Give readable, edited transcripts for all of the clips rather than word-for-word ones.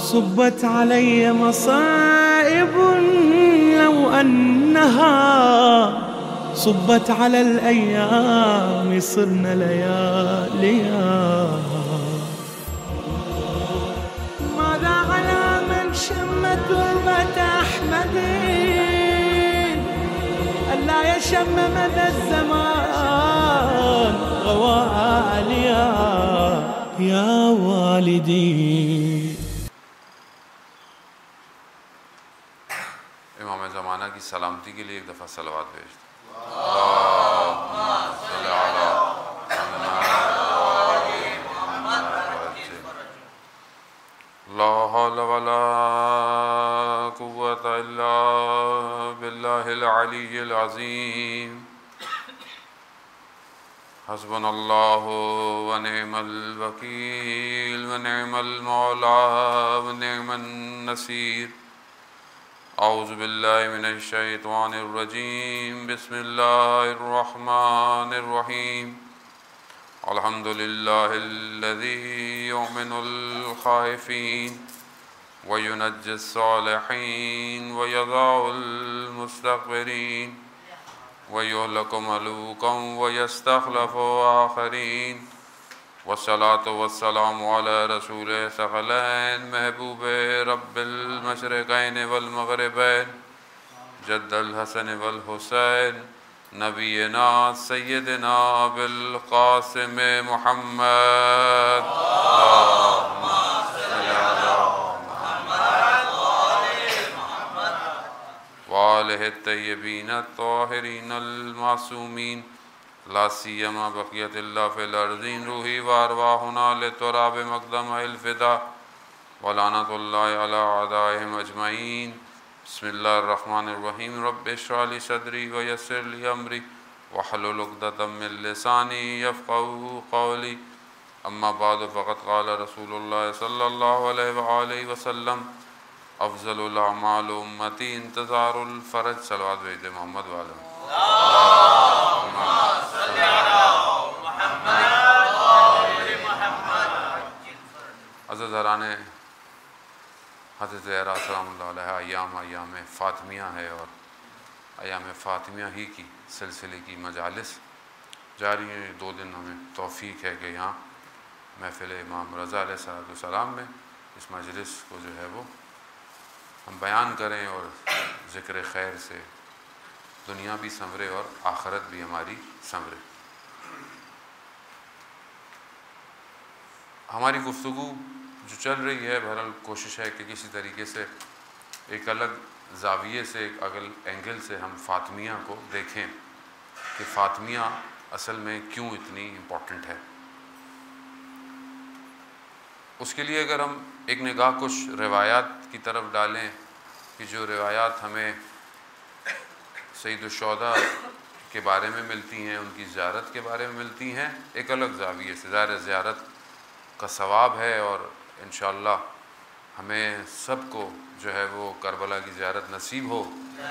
صبت علي مصائب لو أنها صبت على الأيام صرنا لياليها. ماذا على من شم تربة أحمد ألا يشم مدى الزمان غواليا يا والدي. इमाम ज़माना की सलामती के लिए एक दफ़ा सलवात भेज दो। ला हौला वला कुव्वता इल्ला बिल्लाहिल अलिय्यिल अज़ीम। हस्बुनल्लाहु व निअमल वकील व निअमल मौला व निअमन नसीर। औज़ु बिल्लाहि मिनश शैतानिर रजीम। बिस्मिल्लाहिर रहमानिर रहीम। अल्हम्दुलिल्लाहिल्लज़ी युमिनुल खाइफीन व युनज्जिस सालिहीन व यज़ाउल मुस्तगफिरीन व युहलिकु मलूकन व यस्तखलिफु आखरीन। वस्सलातु वस्सलामु अला रसूलिहि सकलैन महबूबे रब्बिल मशरिक़ैन वल मग़रिबैन जद्दल हसन वल हुसैन नबीना सय्यदना बिल क़ासिम मुहम्मद व आलिहि तय्यबीन अत्ताहिरीन अल मासूमीन ला सियमा बक़ियतिल्लाह फ़िल अर्ज़ीन रूही व अरवाहुना लितुराब मक़दमिल फ़िदा व लानतुल्लाहि अला अअदाइहिम अजमईन। बिस्मिल्लाहिर रहमानिर रहीम। रब्बि इश्रह ली सदरी व यस्सिर ली अमरी वहलुल उक़दतम मिन लिसानी यफ़क़हू क़ौली। अम्मा बअद फ़क़द क़ाल रसूलुल्लाह सल्लल्लाहु अलैहि व आलिहि वसल्लम अफ़ज़लुल अअमाल उम्मती इंतज़ारुल फ़रज। सलवात भेज दे मोहम्मद वाले। अज़ीज़ाने हज़रत ज़हरा सलामुल्लाह अलैहा अय्याम फ़ातिमिया है और अय्याम फ़ातिमिया ही की सिलसिले की मजालिस जारी हैं। 2 दिन हमें तौफ़ीक है कि यहाँ महफ़िल इमाम रज़ा अलैहिस्सलाम में इस मजलिस को जो है वो हम बयान करें और ज़िक्र खैर से दुनिया भी संवरे और आखिरत भी हमारी संवरे। हमारी गुफ्तगू जो चल रही है बहरहाल कोशिश है कि किसी तरीके से एक अलग ज़ाविये से एक अलग एंगल से हम फ़ातिमिया को देखें कि फ़ातिमिया असल में क्यों इतनी इम्पोर्टेंट है। उसके लिए अगर हम एक निगाह कुछ रिवायात की तरफ डालें कि जो रिवायात हमें सैयदुश्शुहदा के बारे में मिलती हैं, उनकी ज़ियारत के बारे में मिलती हैं एक अलग ज़ाविये से। ज़ियारत का सवाब है और इंशाअल्लाह हमें सबको जो है वो करबला की ज़ियारत नसीब हो।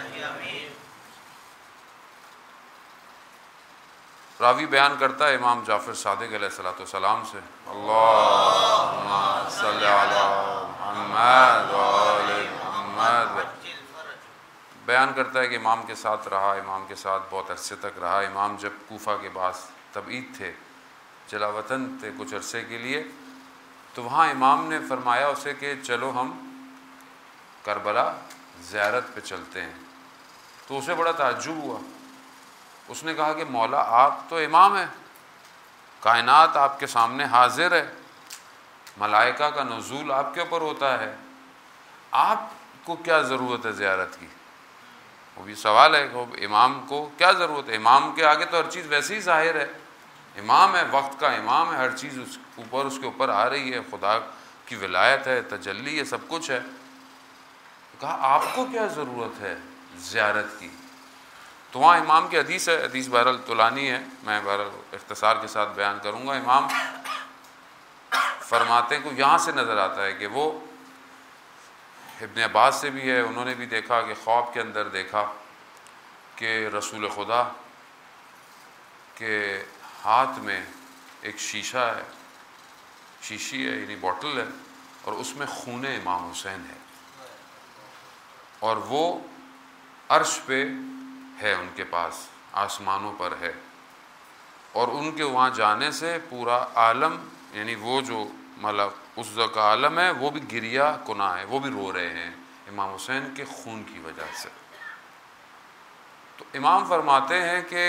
रावी बयान करता है इमाम जाफ़र सादिक़ अलैहिस्सलाम से अल्लाहुम्मा सल्लि अला मुहम्मद व आलि मुहम्मद। बयान करता है कि इमाम के साथ रहा, इमाम के साथ बहुत अरसे तक रहा। इमाम जब कूफ़ा के पास तबईद थे, जलावतन थे कुछ अरसे के लिए, तो वहाँ इमाम ने फरमाया उसे कि चलो हम करबला ज़ियारत पे चलते हैं। तो उसे बड़ा ताज्जुब हुआ। उसने कहा कि मौला आप तो इमाम हैं, कायनात आपके सामने हाजिर है, मलाइका का नुज़ूल आपके ऊपर होता है, आपको क्या ज़रूरत है ज़ियारत की। वो भी सवाल है कि इमाम को क्या ज़रूरत है। इमाम के आगे तो हर चीज़ वैसे ही ज़ाहिर है, इमाम है, वक्त का इमाम है, हर चीज़ उसके ऊपर आ रही है, खुदा की विलायत है, तजल्ली है, सब कुछ है। कहा आपको क्या ज़रूरत है ज़ियारत की। तो वहाँ इमाम की हदीस है, हदीस बहरहाल तुलानी है, मैं बहरहाल इख्तिसार के साथ बयान करूँगा। इमाम फरमाते को यहाँ से नज़र आता है कि वो इब्न अब्बास से भी है, उन्होंने भी देखा कि ख्वाब के अंदर देखा कि रसूल खुदा के हाथ में एक शीशा है, शीशी है यानी बॉटल है, और उसमें खून इमाम हुसैन है, और वो अर्श पे है, उनके पास आसमानों पर है, और उनके वहाँ जाने से पूरा आलम, यानी वो जो मतलब उस जगह का आलम है वो भी गिरिया कुना है, वो भी रो रहे हैं इमाम हुसैन के खून की वजह से। तो इमाम फरमाते हैं कि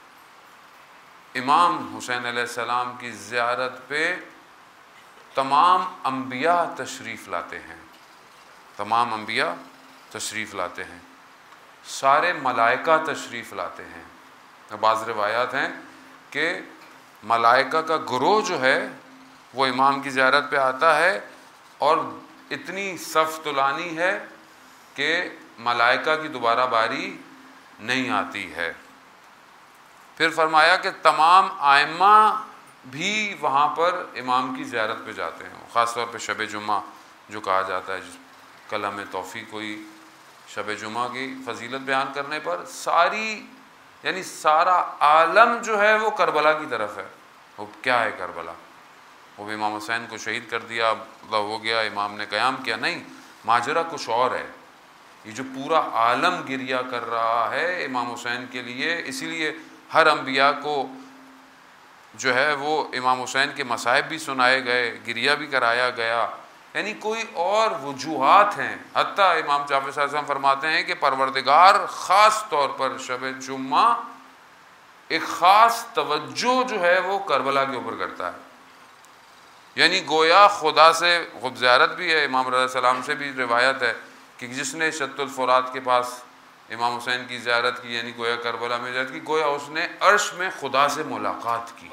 इमाम हुसैन अलैहिस्सलाम की ज़ियारत पे तमाम अंबिया तशरीफ़ लाते हैं, तमाम अंबिया तशरीफ़ लाते हैं, सारे मलाइका तशरीफ़ लाते हैं। बाज़ रिवायात हैं कि मलाइका का गिरोह जो है वो इमाम की ज़ियारत पे आता है, और इतनी सफ़ तुलानी है कि मलाइका की दोबारा बारी नहीं आती है। फिर फरमाया कि तमाम आइम्मा भी वहाँ पर इमाम की ज़ियारत पे जाते हैं, ख़ास तौर पे शब जुम्मा जो कहा जाता है, कल हमें तौफ़ीक़ हुई शब जुम्मा की फ़जीलत बयान करने पर, सारी यानी सारा आलम जो है वो करबला की तरफ है। वो क्या है करबला? वो भी इमाम हुसैन को शहीद कर दिया, मतलब हो गया, इमाम ने क़याम किया, नहीं, माजरा कुछ और है। ये जो पूरा आलम गिरिया कर रहा है इमाम हुसैन के लिए, इसीलिए हर अंबिया को जो है वो इमाम हुसैन के मसाइब भी सुनाए गए, गिरिया भी कराया गया, यानी कोई और वजूहात हैं। हत्ता इमाम जाफ़र साहब फरमाते हैं कि परवरदिगार ख़ास तौर पर शब जुम्मा एक ख़ास तवज्जो जो है वो करबला के ऊपर करता है, यानी गोया खुदा से खुद ज़ियारत भी है। इमाम रज़ा सलाम से भी रिवायत है कि जिसने शत्तुल फ़ुरात के पास इमाम हुसैन की ज़ियारत की, यानी गोया करबला में ज़ियारत की, गोया उसने अर्श में खुदा से मुलाकात की।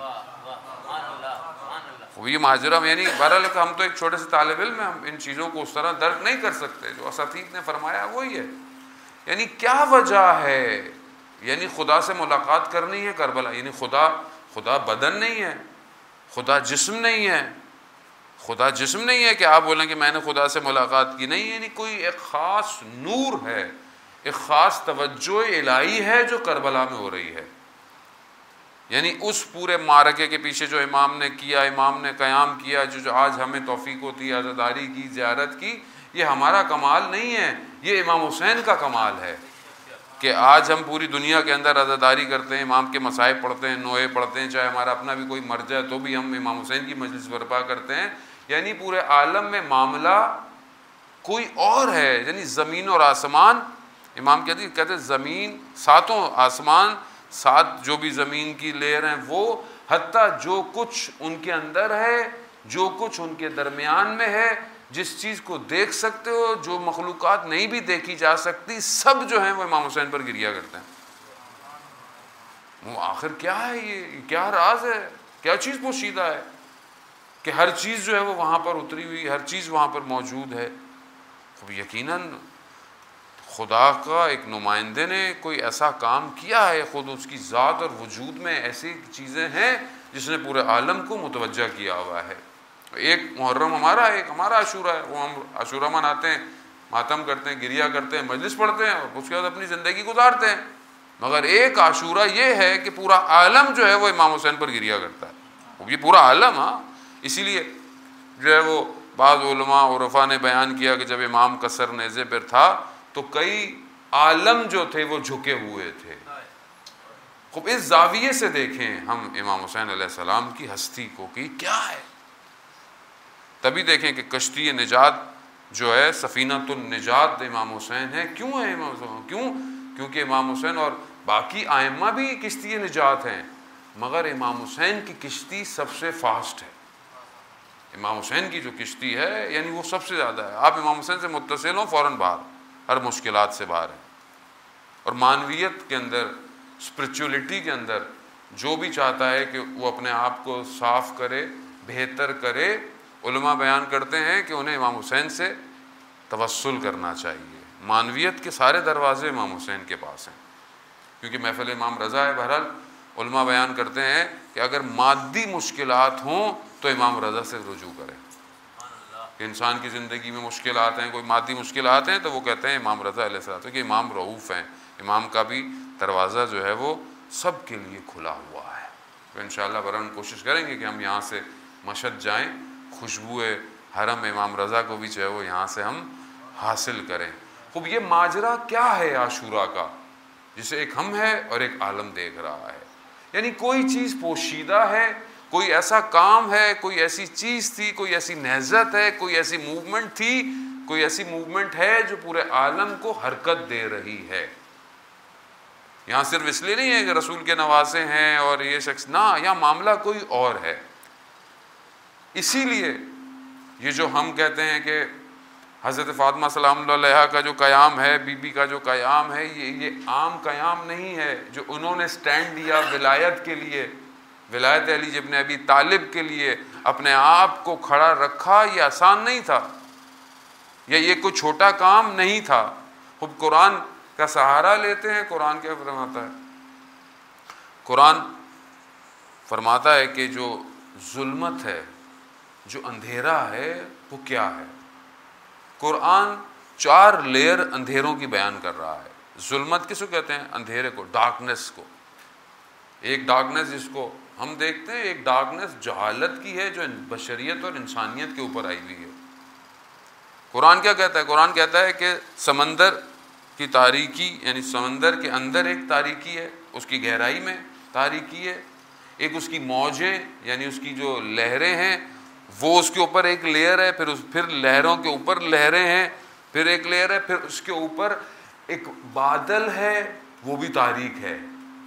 वो ये माजरा में, यानी बहरहाल हम तो एक छोटे से तालिब इल्म में, हम इन चीज़ों को उस तरह दर्क नहीं कर सकते, जो असातीद ने फरमाया वही है। यानी क्या वजह है, यानी खुदा से मुलाकात करनी है करबला, यानी खुदा बदन नहीं है, खुदा जिस्म नहीं है, खुदा जिस्म नहीं है कि आप बोलें कि मैंने खुदा से मुलाकात की, नहीं, यानी कोई एक ख़ास नूर है, एक ख़ास तवज्जो इलाही है जो करबला में हो रही है। यानी उस पूरे मारके के पीछे जो इमाम ने किया, इमाम ने क़याम किया, जो आज हमें तौफ़ीक़ होती है आज़ादारी की, ज़ियारत की, ये हमारा कमाल नहीं है, ये इमाम हुसैन का कमाल है कि आज हम पूरी दुनिया के अंदर आज़ादारी करते हैं, इमाम के मसाइब पढ़ते हैं, नोए पढ़ते हैं, चाहे हमारा अपना भी कोई मर जाए तो भी हम इमाम हुसैन की मजलिस बर्पा करते हैं। यानी पूरे आलम में मामला कोई और है, यानी ज़मीन और आसमान, इमाम कहते हैं ज़मीन, सातों आसमान, सात जो भी ज़मीन की लेयर हैं वो, हत्ता जो कुछ उनके अंदर है, जो कुछ उनके दरमियान में है, जिस चीज़ को देख सकते हो, जो मखलूक़ात नहीं भी देखी जा सकती, सब जो हैं वो इमाम हुसैन पर गिरिया करते हैं। वो आखिर क्या है, ये क्या राज है, क्या चीज़ पोशीदा है कि हर चीज़ जो है वो वहाँ पर उतरी हुई, हर चीज़ वहाँ पर मौजूद है। तो यकीनन खुदा का एक नुमाइंदे ने कोई ऐसा काम किया है, ख़ुद उसकी ज़ात और वजूद में ऐसी चीज़ें हैं जिसने पूरे आलम को मुतवज्जा किया हुआ है। एक मुहर्रम हमारा, एक हमारा आशूरा है, वो हम आशूरा मनाते हैं, मातम करते हैं, गिरिया करते हैं, मजलिस पढ़ते हैं और उसके बाद अपनी ज़िंदगी गुजारते हैं। मगर एक आशूरा ये है कि पूरा आलम जो है वो इमाम हुसैन पर गिरिया करता है, वो ये पूरा आलम। हाँ, इसीलिए जो है वो बाज़ उलमा उरफा ने बयान किया कि जब इमाम कसर नेज़े पर था तो कई आलम जो थे वो झुके हुए थे। खूब इस जाविये से देखें हम इमाम हुसैन अलैहिस्सलाम की हस्ती को कि क्या है, तभी देखें कि कश्ती निजात जो है, सफ़ीनतुन निजात इमाम हुसैन है। क्यों है इमाम हुसैन? क्योंकि इमाम हुसैन और बाकी आइम्मा भी किश्ती निजात हैं, मगर इमाम हुसैन की किश्ती सबसे फास्ट है। इमाम हुसैन की जो किश्ती है यानी वो सबसे ज़्यादा है। आप इमाम हुसैन से मुत्तसिल हों, फ़ौरन बाहर, हर मुश्किलात से बाहर है। और मानवियत के अंदर, स्पिरिचुअलिटी के अंदर जो भी चाहता है कि वो अपने आप को साफ़ करे, बेहतर करे, उलमा बयान करते हैं कि उन्हें इमाम हुसैन से तवस्सुल करना चाहिए। मानवियत के सारे दरवाज़े इमाम हुसैन के पास हैं, क्योंकि महफ़िल इमाम रज़ा है। बहरहाल उलमा बयान करते हैं कि अगर मादी मुश्किलात हों तो इमाम रज़ा से रुजू करें। कि इंसान की ज़िंदगी में मुश्किलात हैं, कोई मादी मुश्किलात हैं, तो वो कहते हैं इमाम रज़ा अलैहिस्सलाम कि इमाम रऊफ़ हैं, इमाम का भी दरवाज़ा जो है वो सब के लिए खुला हुआ है। तो इंशाअल्लाह बरन कोशिश करेंगे कि हम यहाँ से मशहद जाएँ, खुशबुए हरम इमाम रज़ा को भी जो है वो यहाँ से हम हासिल करें। खूब ये माजरा क्या है आशूरा का, जिसे एक हम है और एक आलम देख रहा है। यानी कोई चीज़ पोशीदा है, कोई ऐसा काम है, कोई ऐसी चीज़ थी, कोई ऐसी नहज़त है, कोई ऐसी मूवमेंट थी, कोई ऐसी मूवमेंट है जो पूरे आलम को हरकत दे रही है। यहाँ सिर्फ इसलिए नहीं है कि रसूल के नवासे हैं और ये शख्स ना, यहाँ मामला कोई और है। इसीलिए ये जो हम कहते हैं कि हज़रत फ़ातिमा सलाम अलैहा का जो क़याम है, बीबी का जो क़याम है, ये आम क़याम नहीं है। जो उन्होंने स्टैंड लिया विलायत के लिए, विलायत अली इब्न अबी तालिब के लिए अपने आप को खड़ा रखा, ये आसान नहीं था, या ये कोई छोटा काम नहीं था। खूब कुरान का सहारा लेते हैं। कुरान क्या फरमाता है? कुरान फरमाता है कि जो जुल्मत है, जो अंधेरा है, वो क्या है। कुरान 4 लेयर अंधेरों की बयान कर रहा है। जुल्मत किसको कहते हैं? अंधेरे को, डार्कनेस को। एक डार्कनेस जिसको हम देखते हैं, एक डार्कनेस जहालत की है जो बशरियत और इंसानियत के ऊपर आई हुई है। कुरान क्या कहता है? कुरान कहता है कि समंदर की तारीकी, यानी समंदर के अंदर एक तारीकी है, उसकी गहराई में तारीकी है। एक उसकी मौजें, यानी उसकी जो लहरें हैं, वो उसके ऊपर एक लेयर है। फिर लहरों के ऊपर लहरें हैं, फिर एक लेयर है, फिर उसके ऊपर एक बादल है, वो भी तारीक है।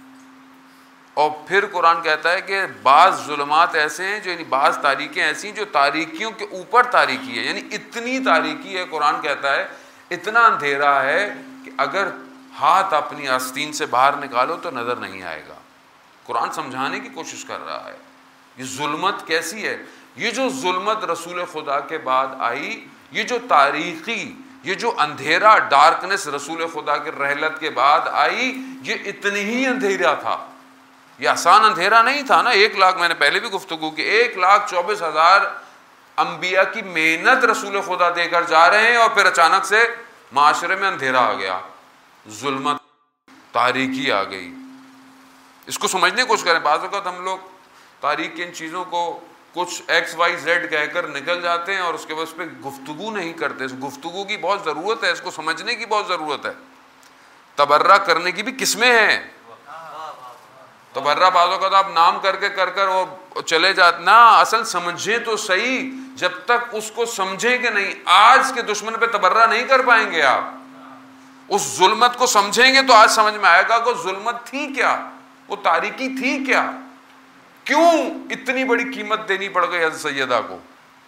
और फिर कुरान कहता है कि बाज़ जुल्मात ऐसे हैं, जो यानी बाज़ तारीकें ऐसी हैं जो तारीकियों के ऊपर तारीकी है, यानी इतनी तारीकी है। कुरान कहता है इतना अंधेरा है कि अगर हाथ अपनी आस्तीन से बाहर निकालो तो नज़र नहीं आएगा। कुरान समझाने की कोशिश कर रहा है ये जुल्मत कैसी है। ये जो जुल्मत रसूल खुदा के बाद आई, ये जो तारीकी, ये जो अंधेरा, डार्कनेस रसूल खुदा के रहलत के बाद आई, ये इतनी ही अंधेरा था। ये आसान अंधेरा नहीं था ना। 1 लाख, मैंने पहले भी गुफ्तगू की, 1,24,000 अंबिया की मेहनत रसूल खुदा देकर जा रहे हैं और फिर अचानक से माशरे में अंधेरा आ गया, जुल्मत, तारीकी आ गई। इसको समझने की कोशिश करें। बाज़ वक़्त हम लोग तारीख की इन चीज़ों को कुछ XYZ कहकर निकल जाते हैं और उसके बाद उस पर गुफ्तगू नहीं करते। इस गुफ्तगू की बहुत ज़रूरत है, इसको समझने की बहुत ज़रूरत है। तबर्रा करने की भी किस्में हैं। तबर्रा बाज़ों का तो आप नाम करके कर वो चले जाते ना, असल समझें तो सही। जब तक उसको समझेंगे नहीं, आज के दुश्मन पे तबर्रा नहीं कर पाएंगे आप। उस जुल्मत को समझेंगे तो आज समझ में आएगा कि जुल्मत थी क्या, वो तारीकी थी क्या, क्यों इतनी बड़ी कीमत देनी पड़ गई हज़रत सैयदा को।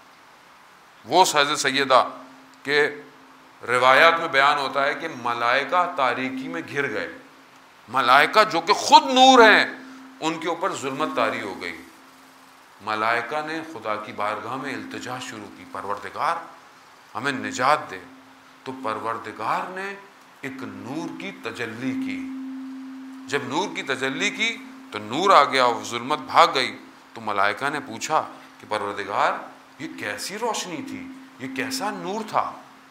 वो हज़रत सैयदा के रिवायात में बयान होता है कि मलाइका तारीकी में घिर गए। मलाइका जो कि खुद नूर हैं, उनके ऊपर जुल्मत तारी हो गई। मलाइका ने खुदा की बारगाह में इल्तिजा शुरू की, परवरदिगार हमें निजात दे। तो परवरदिगार ने एक नूर की तजल्ली की। जब नूर की तजल्ली की तो नूर आ गया, वो जुल्मत भाग गई। तो मलाइका ने पूछा कि परवरदिगार ये कैसी रोशनी थी, ये कैसा नूर था?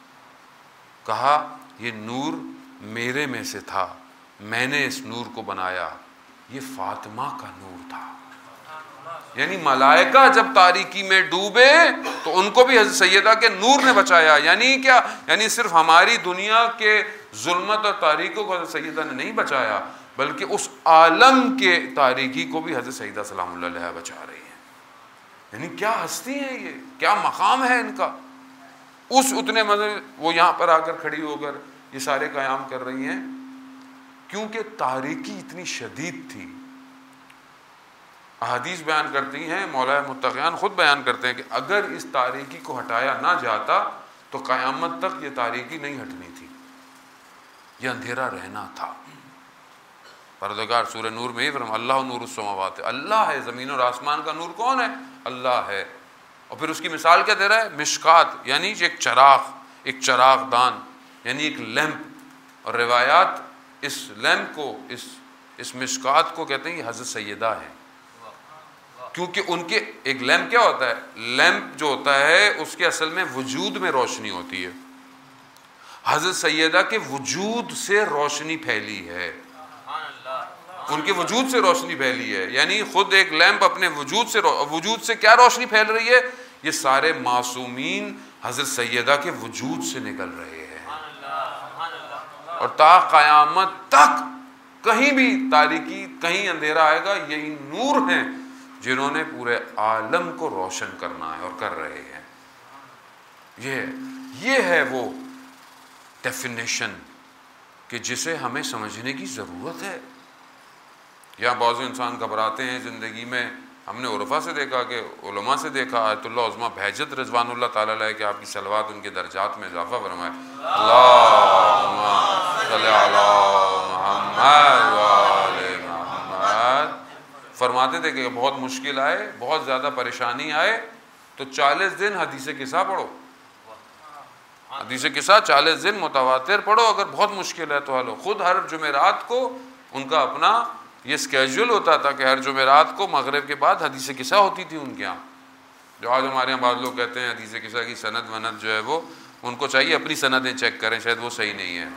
कहा ये नूर मेरे में से था, मैंने इस नूर को बनाया, ये फातिमा का नूर था। यानी मलाइका जब तारीकी में डूबे तो उनको भी हज़रत सैयदा के नूर ने बचाया। यानी क्या? यानी सिर्फ हमारी दुनिया के जुल्मत और तारीकों को हज़रत सैयदा ने नहीं बचाया, बल्कि उस आलम के तारीकी को भी हज़रत सैयदा सलाम अलैहा बचा रही है। यानी क्या हस्ती है ये, क्या मकाम है इनका। उस उतने मज़े वो यहाँ पर आकर खड़ी होकर ये सारे क़याम कर रही हैं, क्योंकि तारीकी इतनी शदीद थी। अहादीस बयान करती हैं, मौला मुत्तक़ियान खुद बयान करते हैं कि अगर इस तारीकी को हटाया ना जाता तो क़यामत तक ये तारीकी नहीं हटनी थी, ये अंधेरा रहना था। परवरदिगार सूरह नूर में ही फरमाया अल्लाह नूरुस समावात, अल्लाह है, ज़मीन और आसमान का नूर कौन है? अल्लाह है। और फिर उसकी मिसाल क्या दे रहा है? मिशकात, यानी एक चराग, एक चरागदान, यानी एक लैंप। और रिवायात इस लैंप को, इस मिशकात को कहते हैं ये हज़रत सैयदा है, क्योंकि उनके एक लैंप क्या होता है? लैंप जो होता है उसके असल में वजूद में रोशनी होती है। हज़रत सैयदा के वजूद से रोशनी फैली है, उनके वजूद से रोशनी फैली है। यानी खुद एक लैंप अपने वजूद से क्या रोशनी फैल रही है? ये सारे मासूमीन हज़रत सैयदा के वजूद से निकल रहे हैं। और ता क़यामत तक कहीं भी तारीकी, कहीं अंधेरा आएगा, यही नूर हैं जिन्होंने पूरे आलम को रोशन करना है और कर रहे हैं। ये है वो डेफिनेशन कि जिसे हमें समझने की ज़रूरत है। या बाज़ इंसान घबराते हैं ज़िंदगी में। हमने उर्फ़ा से देखा कि उलमा से देखा, आयतुल्लाह उज़्मा बहजत रिज़वानुल्लाह ताला अलैह कि आपकी सलवात उनके दर्जात में इजाफ़ा फरमाए। अल्लाहुम्मा सल्ली अला मुहम्मद व आले मुहम्मद। फरमाते थे कि बहुत मुश्किल आए, बहुत ज़्यादा परेशानी आए तो 40 दिन हदीस किस्सा पढ़ो, हदीस किस्सा 40 दिन मुतवातिर पढ़ो। अगर बहुत मुश्किल है तो हलो। खुद हर जुमेरात को उनका अपना ये स्केड्यूल होता था कि हर जुमेरात को मगरिब के बाद हदीस किस्सा होती थी उनके यहाँ। जो आज हमारे यहाँ बाद लोग कहते हैं हदीस किस्सा की सनद वनद जो है वो उनको चाहिए अपनी सनदें चेक करें, शायद वो सही नहीं है।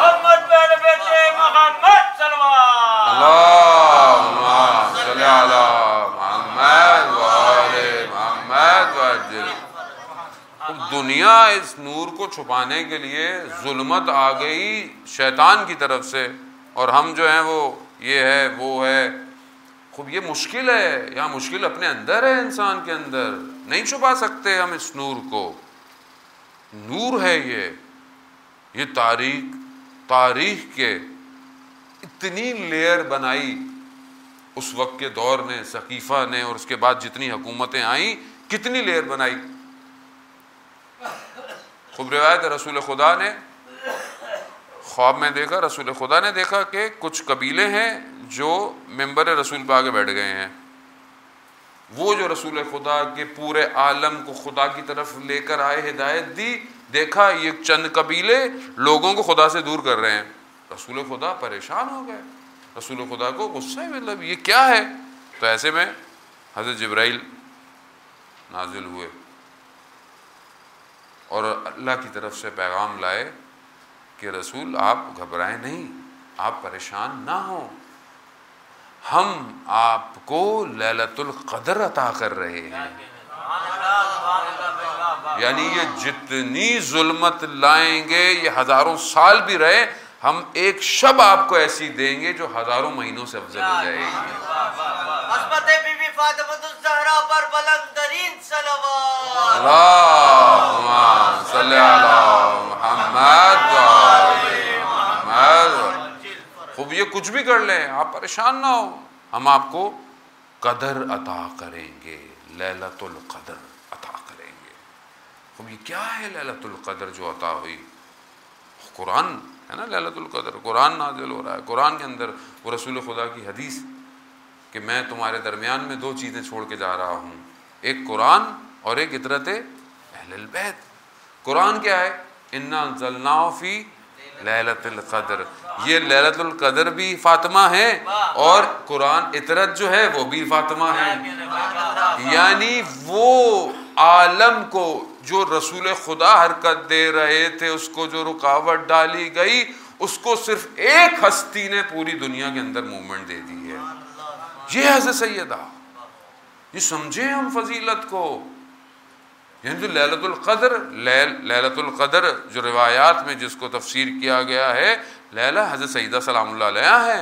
दुनिया इस नूर को छुपाने के लिए जुल्मत आ गई शैतान की तरफ से, और हम जो हैं वो ये है वो है। खूब ये मुश्किल है, यहाँ मुश्किल अपने अंदर है, इंसान के अंदर नहीं छुपा सकते हम इस नूर को। नूर है ये तारीख के इतनी लेयर बनाई उस वक्त के दौर ने, सकीफ़ा ने, और उसके बाद जितनी हुकूमतें आई कितनी लेयर बनाई। खूब रिवायत है, रसूल खुदा ने ख्वाब में देखा, रसूल खुदा ने देखा कि कुछ कबीले हैं जो मिंबर रसूल पे आगे बैठ गए हैं। वो जो रसूल खुदा के पूरे आलम को खुदा की तरफ लेकर आए, हिदायत दी, देखा ये चंद कबीले लोगों को खुदा से दूर कर रहे हैं। रसूल खुदा परेशान हो गए, रसूल खुदा को गुस्सा है, मतलब ये क्या है। तो ऐसे में हज़रत जिब्राइल नाजिल हुए और अल्लाह की तरफ से पैगाम लाए कि रसूल आप घबराएं नहीं, आप परेशान ना हो, हम आपको लैलतुल क़द्र अता कर रहे हैं। यानी ये जितनी जुल्मत लाएंगे, ये हजारों साल भी रहे, हम एक शब आपको ऐसी देंगे जो हजारों महीनों से अफजल हो जाएगी। खूब ये कुछ भी कर लें, आप परेशान ना हो, हम आपको कदर अता करेंगे, लैलतुल क़द्र अता करेंगे। खूब ये क्या है लैलतुल क़द्र जो अता हुई? कुरान है ना, लैलतुल क़द्र कुरान नाज़िल हो रहा है। कुरान के अंदर वो रसूल खुदा की हदीस कि मैं तुम्हारे दरमियान में दो चीज़ें छोड़ के जा रहा हूँ, एक कुरान और एक इतरत अहलुल बैत। कुरान क्या है? इन्ना अंज़लनाहु फ़ी लैलतुल क़द्र। ये लैलतुल क़द्र भी फ़ातिमा है और कुरान इतरत जो है वो भी फ़ातिमा है। यानी वो आलम को जो रसूल खुदा हरकत दे रहे थे, उसको जो रुकावट डाली गई, उसको सिर्फ एक हस्ती ने पूरी दुनिया के अंदर मूवमेंट दे दी है। ये हज़रत सैयदा, ये समझे हम फजीलत को। यानी जो लैलतुल क़द्र, लैलतुल क़द्र जो रिवायात में जिसको तफसीर किया गया है, लैला हज़रत सैयदा सलामुल्लाह अलैहा है।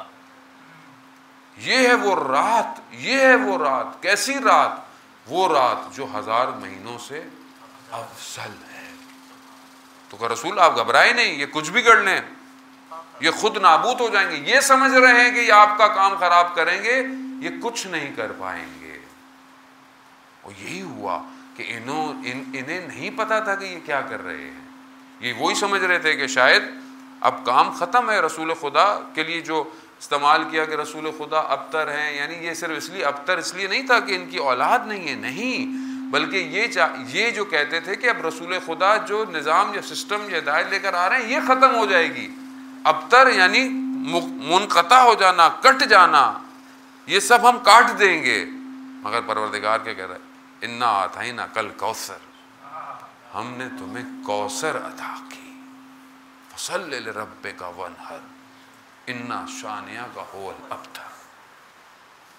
ये है वो रात, ये है वो रात। कैसी रात? वो रात जो 1000 महीनों से अफजल है। तो कहा रसूल आप घबराए नहीं, ये कुछ भी कर लें, ये खुद नाबूद हो जाएंगे। ये समझ रहे हैं कि ये आपका काम खराब करेंगे, ये कुछ नहीं कर पाएंगे। और यही हुआ कि इन्हें नहीं पता था कि ये क्या कर रहे हैं। ये वही समझ रहे थे कि शायद अब काम ख़त्म है। रसूल खुदा के लिए जो इस्तेमाल किया कि रसूल खुदा अबतर हैं, यानी ये सिर्फ इसलिए अबतर इसलिए नहीं था कि इनकी औलाद नहीं है, नहीं, बल्कि ये जो कहते थे कि अब रसूल खुदा जो निज़ाम या सिस्टम या हिदायत लेकर आ रहे हैं ये ख़त्म हो जाएगी। अबतर यानी मुनक़ता हो जाना, कट जाना, ये सब हम काट देंगे। मगर परवरदिगार क्या कह रहा है? इन्ना आतैना कल कौसर, हमने तुम्हें कौसर अता की, फसल्लि लिरब्बिका वन्हर, इन्ना शानिया का हुवल अबतर।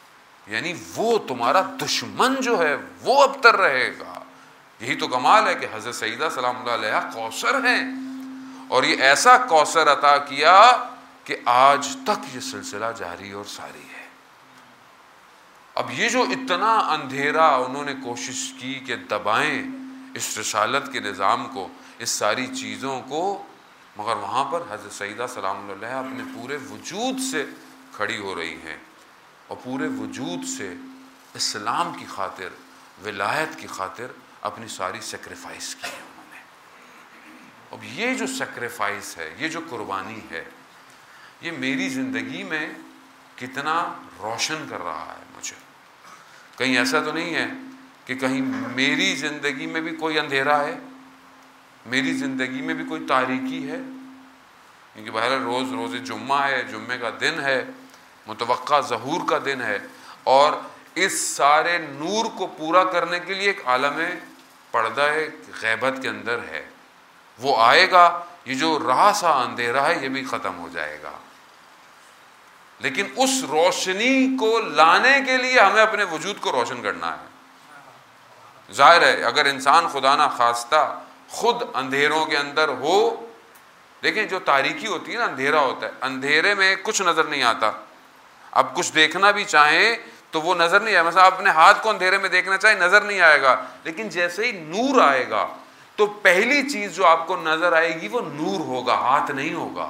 यानी वो तुम्हारा दुश्मन जो है वो अबतर रहेगा। यही तो कमाल है कि हज़रत सईदा सलामुल्लाह अलैहा कौसर हैं और ये ऐसा कौसर अता किया कि आज तक ये सिलसिला जारी और सारी है। अब ये जो इतना अंधेरा उन्होंने कोशिश की कि दबाएं इस रिसालत के निज़ाम को, इस सारी चीज़ों को, मगर वहाँ पर हज़रत सईदा सलामुल्लाह अलैहा अपने पूरे वजूद से खड़ी हो रही हैं और पूरे वजूद से इस्लाम की खातिर, विलायत की खातिर अपनी सारी सेक्रीफाइस की है उन्होंने। अब ये जो सेक्रीफाइस है, ये जो कुर्बानी है, ये मेरी ज़िंदगी में कितना रोशन कर रहा है मुझे। कहीं ऐसा तो नहीं है कि कहीं मेरी ज़िंदगी में भी कोई अंधेरा है, मेरी ज़िंदगी में भी कोई तारीकी है, क्योंकि बहरहाल रोज़ रोज़े जुम्मा है, जुम्मे का दिन है, मुतवक्का ज़हूर का दिन है, और इस सारे नूर को पूरा करने के लिए एक आलम पर्दा गैबत के अंदर है, वो आएगा। ये जो रहा सा अंधेरा है ये भी ख़त्म हो जाएगा, लेकिन उस रोशनी को लाने के लिए हमें अपने वजूद को रोशन करना है। जाहिर है अगर इंसान खुदा ना खास्ता खुद अंधेरों के अंदर हो, देखें जो तारीकी होती है ना, अंधेरा होता है, अंधेरे में कुछ नज़र नहीं आता। अब कुछ देखना भी चाहें तो वो नज़र नहीं आएगा। मतलब आप अपने हाथ को अंधेरे में देखना चाहे नज़र नहीं आएगा, लेकिन जैसे ही नूर आएगा तो पहली चीज़ जो आपको नज़र आएगी वो नूर होगा, हाथ नहीं होगा,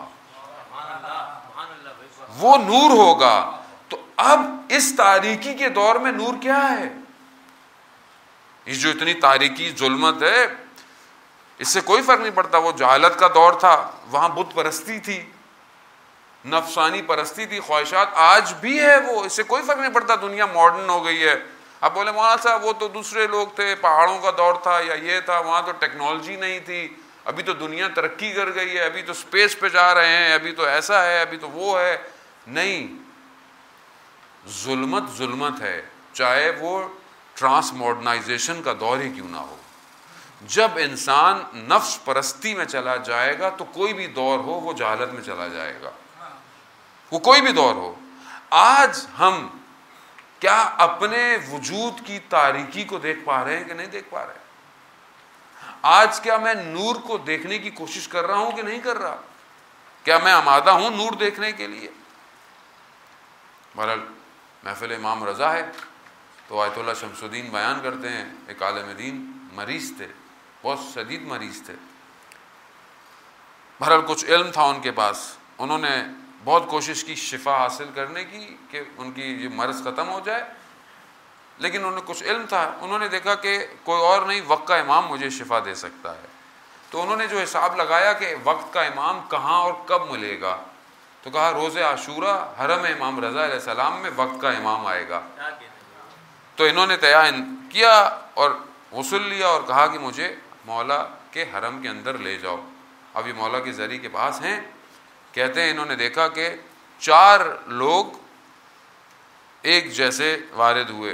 वो नूर होगा। तो अब इस तारीकी के दौर में नूर क्या है? इस जो इतनी तारीकी जुल्मत है, इससे कोई फर्क नहीं पड़ता। वो जहालत का दौर था, वहां बुत परस्ती थी, नफसानी परस्ती थी, ख्वाहिशात आज भी है वो, इससे कोई फर्क नहीं पड़ता। दुनिया मॉडर्न हो गई है। अब बोले मौलाना साहब वो तो दूसरे लोग थे, पहाड़ों का दौर था या ये था, वहां तो टेक्नोलॉजी नहीं थी, अभी तो दुनिया तरक्की कर गई है, अभी तो स्पेस पे जा रहे हैं, अभी तो ऐसा है, अभी तो वो है। नहीं, जुल्मत जुल्मत है, चाहे वो ट्रांस मॉडर्नाइजेशन का दौर ही क्यों ना हो। जब इंसान नफ्स परस्ती में चला जाएगा तो कोई भी दौर हो वो जहालत में चला जाएगा, वो कोई भी दौर हो। आज हम क्या अपने वजूद की तारीकी को देख पा रहे हैं कि नहीं देख पा रहे? आज क्या मैं नूर को देखने की कोशिश कर रहा हूं कि नहीं कर रहा? क्या मैं आमादा हूं नूर देखने के लिए? बहरहाल महफिल इमाम रज़ा है तो आयतुल्लाह शमसुद्दीन बयान करते हैं, एक आलिम दीन मरीज़ थे, बहुत शदीद मरीज़ थे। बहरहाल कुछ इल्म था उनके पास, उन्होंने बहुत कोशिश की शिफा हासिल करने की कि उनकी ये मर्ज़ ख़त्म हो जाए, लेकिन उन्हें कुछ इल्म था। उन्होंने देखा कि कोई और नहीं, वक्त का इमाम मुझे शिफा दे सकता है। तो उन्होंने जो हिसाब लगाया कि वक्त का इमाम कहाँ और कब मिलेगा, तो कहा रोज़े आशूरा हरम इमाम रज़ा अलैहिस्सलाम में वक्त का इमाम आएगा। तो इन्होंने तयन किया और वसूल लिया और कहा कि मुझे मौला के हरम के अंदर ले जाओ। अब ये मौला के ज़री के पास हैं। कहते हैं इन्होंने देखा कि 4 लोग एक जैसे वारिद हुए,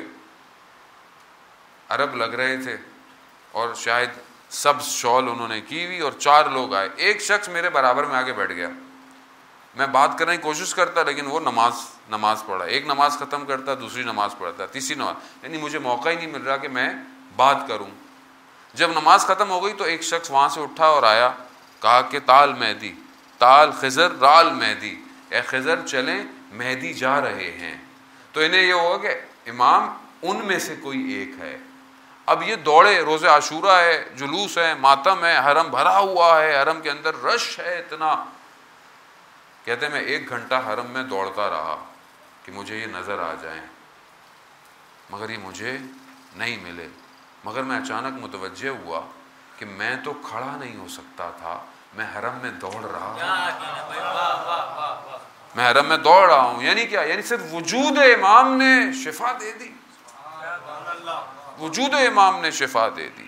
अरब लग रहे थे और शायद सब्ज़ शॉल उन्होंने की हुई, और 4 लोग आए। एक शख्स मेरे बराबर में आके बैठ गया, मैं बात करने की कोशिश करता लेकिन वो नमाज पढ़ा, एक नमाज ख़त्म करता, दूसरी नमाज पढ़ता, तीसरी नमाज, यानी मुझे मौका ही नहीं मिल रहा कि मैं बात करूं। जब नमाज ख़त्म हो गई तो एक शख्स वहाँ से उठा और आया, कहा कि ताल मेहदी, ताल खिज़र राल मेहदी, ए खिज़र चलें मेहदी जा रहे हैं। तो इन्हें यह होगा कि इमाम उनमें से कोई एक है। अब ये दौड़े, रोज़े आशूरा है, जुलूस है, मातम है, हरम भरा हुआ है, हरम के अंदर रश है इतना। कहते मैं 1 घंटा हरम में दौड़ता रहा कि मुझे ये नज़र आ जाएं, मगर ये मुझे नहीं मिले। मगर मैं अचानक मुतवज्जे हुआ कि मैं तो खड़ा नहीं हो सकता था, मैं हरम में दौड़ रहा हूँ, मैं हरम में दौड़ रहा हूँ। यानी क्या? यानी सिर्फ वजूद इमाम ने शिफा दे दी, वजूद इमाम ने शिफा दे दी।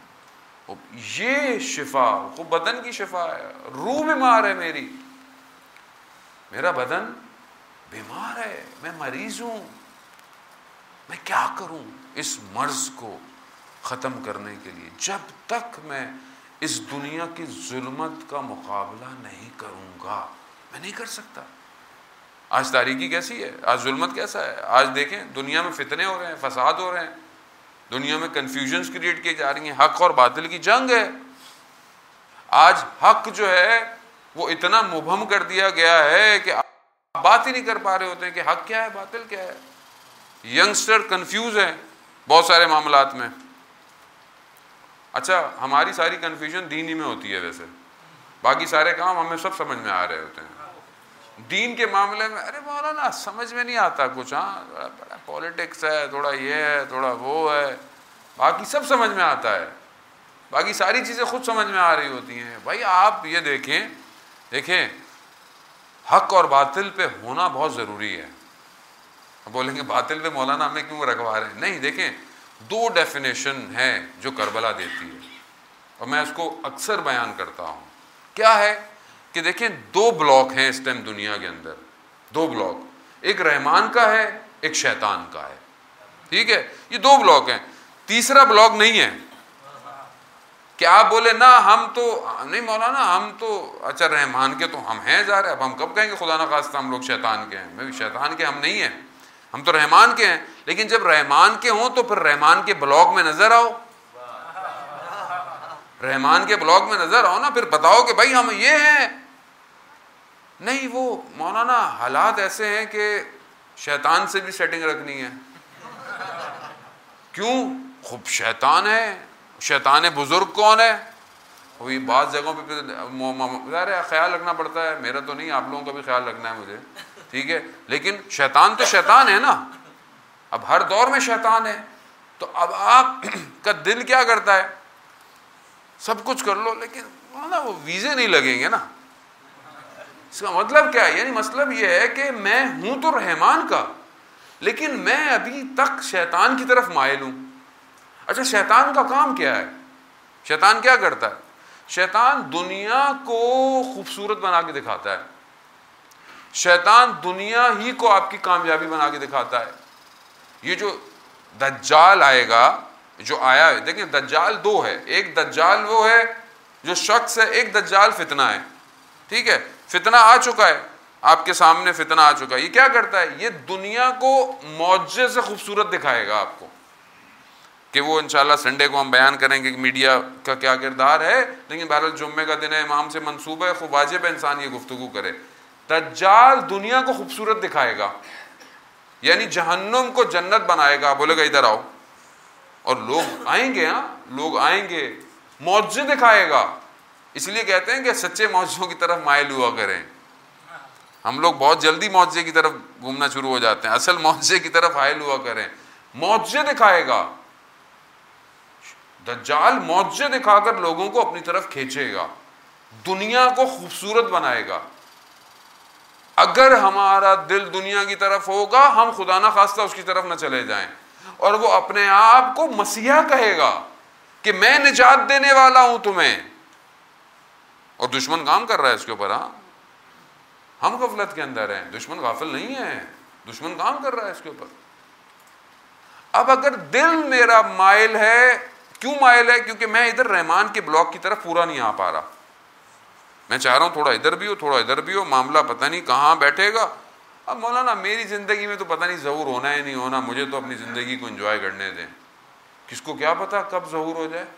ये शिफा वो बदन की शिफा है। रूह बीमार है मेरी, मेरा बदन बीमार है, मैं मरीज हूं, मैं क्या करूं इस मर्ज को ख़त्म करने के लिए? जब तक मैं इस दुनिया की जुल्मत का मुकाबला नहीं करूंगा मैं नहीं कर सकता। आज तारीकी कैसी है, आज जुल्मत कैसा है। आज देखें दुनिया में फितने हो रहे हैं, फसाद हो रहे हैं, दुनिया में कन्फ्यूजन्स क्रिएट की जा रही हैं, हक और बातिल की जंग है। आज हक जो है वो इतना मुबहम कर दिया गया है कि आप बात ही नहीं कर पा रहे होते हैं कि हक क्या है बातिल क्या है। यंगस्टर कंफ्यूज है बहुत सारे मामलात में। अच्छा, हमारी सारी कंफ्यूजन दीन ही में होती है, वैसे बाकी सारे काम हमें सब समझ में आ रहे होते हैं। दीन के मामले में अरे मौलाना समझ में नहीं आता कुछ, हाँ बड़ा पॉलिटिक्स है, थोड़ा ये है, थोड़ा वो है, बाकी सब समझ में आता है, बाकी सारी चीज़ें खुद समझ में आ रही होती हैं। भाई आप ये देखें हक और बातिल पे होना बहुत ज़रूरी है। बोलेंगे बातिल पे मौलाना हमें क्यों रखवा रहे हैं? नहीं, देखें दो डेफिनेशन है जो करबला देती है और मैं उसको अक्सर बयान करता हूँ। क्या है कि देखें दो ब्लॉक हैं इस टाइम दुनिया के अंदर, दो ब्लॉक, एक रहमान का है, एक शैतान का है। ठीक है, ये दो ब्लॉक हैं, तीसरा ब्लॉक नहीं है। क्या आप बोले ना हम तो नहीं मौलाना, हम तो अच्छा रहमान के तो हम हैं जा रहे, अब हम कब कहेंगे खुदा ना खास्ता हम लोग शैतान के हैं? मैं भी शैतान के हम नहीं हैं, हम तो रहमान के हैं। लेकिन जब रहमान के हों तो फिर रहमान के ब्लॉक में नजर आओ, रहमान के ब्लॉक में नजर आओ ना, फिर बताओ कि भाई हम ये हैं। नहीं, वो मौलाना हालात ऐसे हैं कि शैतान से भी सेटिंग रखनी है। क्यों? खूब शैतान है, शैतान बुजुर्ग कौन है? वो ये बात जगहों पे ख्याल रखना पड़ता है, मेरा तो नहीं, आप लोगों का भी ख्याल रखना है मुझे, ठीक है। लेकिन शैतान तो शैतान है ना, अब हर दौर में शैतान है। तो अब आप का दिल क्या करता है? सब कुछ कर लो लेकिन ना वो वीजे नहीं लगेंगे ना। इसका मतलब क्या है? यानी मतलब ये है कि मैं हूं तो रहमान का, लेकिन मैं अभी तक शैतान की तरफ माइल हूं। अच्छा, शैतान का काम क्या है? शैतान क्या करता है? शैतान दुनिया को खूबसूरत बना के दिखाता है, शैतान दुनिया ही को आपकी कामयाबी बना के दिखाता है। ये जो दज्जाल आएगा, जो आया है, देखिए दज्जाल दो है, एक दज्जाल वो है जो शख्स है, एक दज्जाल फितना है। ठीक है, फितना आ चुका है आपके सामने, फितना आ चुका है। ये क्या करता है? ये दुनिया को मौजे से खूबसूरत दिखाएगा आपको, कि वो इंशाल्लाह संडे को हम बयान करेंगे कि मीडिया का क्या किरदार है। लेकिन बहरहाल जुम्मे का दिन है, इमाम से मंसूब है, खूब वाजिब है इंसान ये गुफ्तगू करे। दज्जाल दुनिया को खूबसूरत दिखाएगा, यानी जहन्नुम को जन्नत बनाएगा, बोलेगा इधर आओ, और लोग आएंगे, हाँ लोग आएंगे, मौजे दिखाएगा। इसलिए कहते हैं कि सच्चे मौजों की तरफ माइल हुआ करें। हम लोग बहुत जल्दी मौजे की तरफ घूमना शुरू हो जाते हैं, असल मौजे की तरफ हाइल हुआ करें। मौजे दिखाएगा दज्जाल, मौजे दिखाकर लोगों को अपनी तरफ खींचेगा, दुनिया को खूबसूरत बनाएगा। अगर हमारा दिल दुनिया की तरफ होगा, हम खुदा ना खास्ता उसकी तरफ न चले जाएं, और वो अपने आप को मसीहा कहेगा कि मैं निजात देने वाला हूं तुम्हें, और दुश्मन काम कर रहा है इसके ऊपर। हाँ, हम गफलत के अंदर हैं, दुश्मन गाफिल नहीं है, दुश्मन काम कर रहा है इसके ऊपर। अब अगर दिल मेरा माइल है, क्यों माइल है? क्योंकि मैं इधर रहमान के ब्लॉक की तरफ पूरा नहीं आ पा रहा। मैं चाह रहा हूं थोड़ा इधर भी हो, थोड़ा इधर भी हो, मामला पता नहीं कहां बैठेगा। अब मौलाना मेरी जिंदगी में तो पता नहीं ज़हूर होना है नहीं होना, मुझे तो अपनी जिंदगी को एंजॉय करने दें, किसको क्या पता कब ज़हूर हो जाए।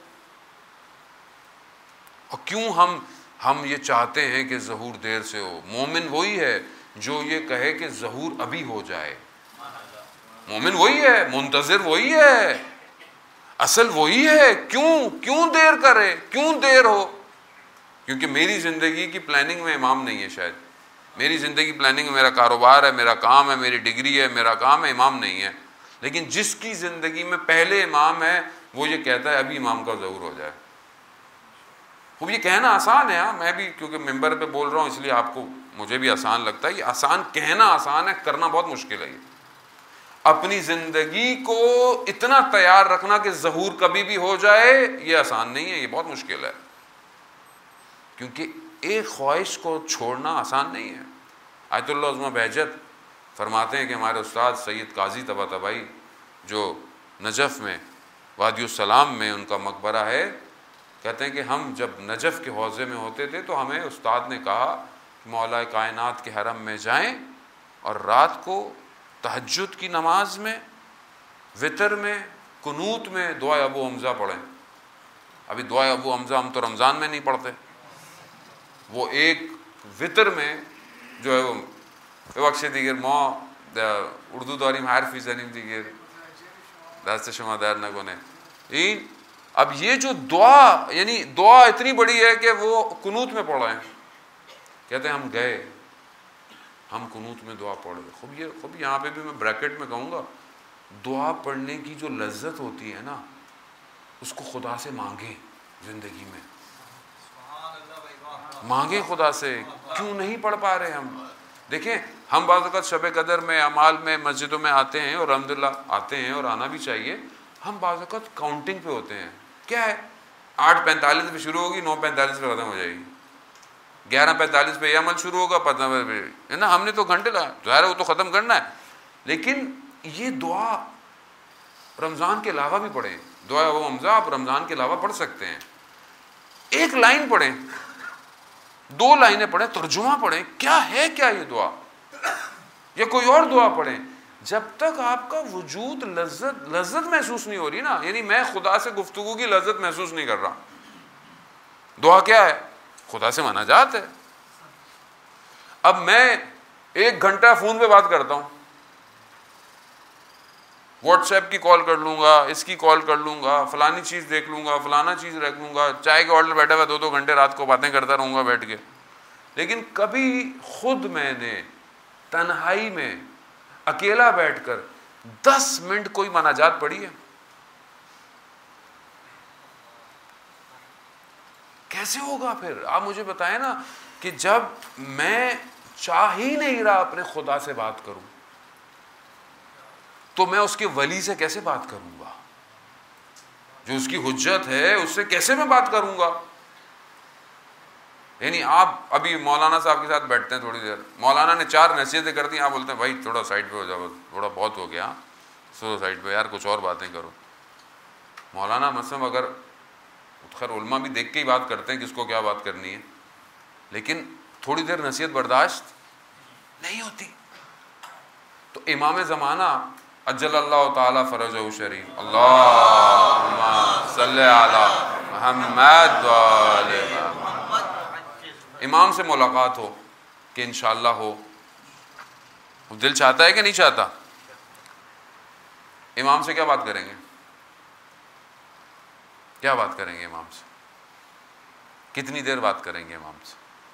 और क्यों हम ये चाहते हैं कि ज़हूर देर से हो? मोमिन वही है जो ये कहे कि ज़हूर अभी हो जाए, मोमिन वही है, मुंतज़िर वही है, असल वही है। क्यों देर करे, क्यों देर हो? क्योंकि मेरी ज़िंदगी की प्लानिंग में इमाम नहीं है। शायद मेरी ज़िंदगी प्लानिंग में मेरा कारोबार है, मेरा काम है, मेरी डिग्री है, मेरा काम है, इमाम नहीं है। लेकिन जिसकी ज़िंदगी में पहले इमाम है वो ये कहता है अभी इमाम का ज़हूर हो जाए। खूब ये कहना आसान है, हाँ मैं भी क्योंकि मिंबर पे बोल रहा हूँ इसलिए आपको मुझे भी आसान लगता है। ये आसान, कहना आसान है, करना बहुत मुश्किल है। ये अपनी ज़िंदगी को इतना तैयार रखना कि ज़हूर कभी भी हो जाए, ये आसान नहीं है, ये बहुत मुश्किल है। क्योंकि एक ख्वाहिश को छोड़ना आसान नहीं है। आयतुल्लाह उज़्मा बहजत फरमाते हैं कि हमारे उस्ताद सैयद काजी तबातबाई जो नजफ़ में वादियुस्सलाम में उनका मकबरा है, कहते हैं कि हम जब नजफ़ के हौज़े में होते थे तो हमें उस्ताद ने कहा कि मौला कायनात के हरम में जाएं और रात को तहज्जुद की नमाज में, वितर में, कुनूत में दुआ अबू हमज़ा पढ़ें। अभी दुआ अबू हमज़ा हम तो रमज़ान में नहीं पढ़ते, वो एक वितर में जो है वो बख्शे दिगर मौ उर्दू दौरी में हारफी जनीम दिगर दास्ते शुमादार नगोने। अब ये जो दुआ, यानी दुआ इतनी बड़ी है कि वो कुनूत में पढ़ रहे हैं। कहते हैं हम गए, हम कुनूत में दुआ पढ़ रहे। खूब यहाँ पे भी मैं ब्रैकेट में कहूँगा, दुआ पढ़ने की जो लज्जत होती है ना, उसको खुदा से मांगे जिंदगी में, मांगे खुदा से। क्यों नहीं पढ़ पा रहे हम? देखें, हम बाज़ वक़्त शब कदर में, अमाल में, मस्जिदों में आते हैं और अल्हम्दुलिल्लाह आते हैं और आना भी चाहिए। हम बाज़ वक़्त काउंटिंग पे होते हैं। क्या है, 8:45 पे शुरू होगी, 9:45 पे ख़त्म हो जाएगी, 11:45 पे यह अमल शुरू होगा, 15 पे, है ना। हमने तो घंटे लगा, ज़ाहिर है वो तो ख़त्म करना है। लेकिन ये दुआ रमज़ान के अलावा भी पढ़ें। दुआ वो हमज़ा आप रमज़ान के अलावा पढ़ सकते हैं। एक लाइन पढ़ें, 2 लाइनें पढ़ें, तर्जुमा पढ़ें, क्या है क्या ये दुआ, या कोई और दुआ पढ़ें। जब तक आपका वजूद लज्जत महसूस नहीं हो रही ना, यानी मैं खुदा से गुफ्तगू की लज्जत महसूस नहीं कर रहा। दुआ क्या है? खुदा से मनाजात है। अब मैं 1 घंटा फोन पे बात करता हूं, व्हाट्सएप की कॉल कर लूंगा, इसकी कॉल कर लूंगा, फलानी चीज देख लूंगा, फलाना चीज रख लूंगा, चाय के ऑर्डर बैठा हुआ 2-2 घंटे रात को बातें करता रहूंगा बैठ के। लेकिन कभी खुद मैंने तन्हाई में अकेला बैठकर 10 मिनट कोई मनाजात पढ़ी है? कैसे होगा फिर? आप मुझे बताएं ना, कि जब मैं चाह ही नहीं रहा अपने खुदा से बात करूं, तो मैं उसके वली से कैसे बात करूंगा? जो उसकी हुज्जत है उससे कैसे मैं बात करूंगा? यानी आप अभी मौलाना साहब के साथ बैठते हैं थोड़ी देर, मौलाना ने 4 नसीहतें कर दी, आप बोलते हैं भाई थोड़ा साइड पे हो जाओ, थोड़ा बहुत हो गया, सो साइड पे यार, कुछ और बातें करो। मौलाना मतलब अगर खैर उल्मा भी देख के ही बात करते हैं किसको क्या बात करनी है, लेकिन थोड़ी देर नसीहत बर्दाश्त नहीं होती। तो इमाम ज़माना अज्जलल्लाहु ताला फरजहु शरीफ, अल्लाहुम्मा सल्ली अला मुहम्मद व आले मुहम्मद, इमाम से मुलाकात हो कि इंशाअल्लाह हो। दिल चाहता है कि नहीं चाहता? इमाम से क्या बात करेंगे? क्या बात करेंगे इमाम से? कितनी देर बात करेंगे इमाम से?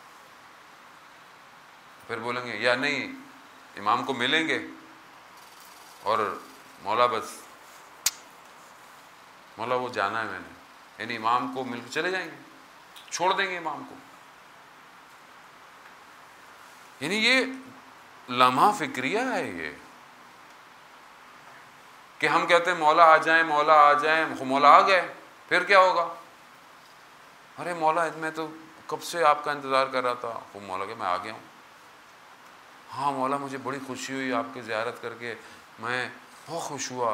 फिर बोलेंगे या नहीं, इमाम को मिलेंगे और मौला बस मौला वो जाना है मैंने, यानी इमाम को मिलकर चले जाएंगे, छोड़ देंगे इमाम को। यानी ये लम्हा फिक्रिया है ये, कि हम कहते हैं मौला आ जाए, मौला आ जाए, मौला आ गए, फिर क्या होगा? अरे मौला मैं तो कब से आपका इंतज़ार कर रहा था। वो मौला के मैं आ गया हूँ। हाँ मौला मुझे बड़ी खुशी हुई आपकी ज़ियारत करके, मैं बहुत खुश हुआ।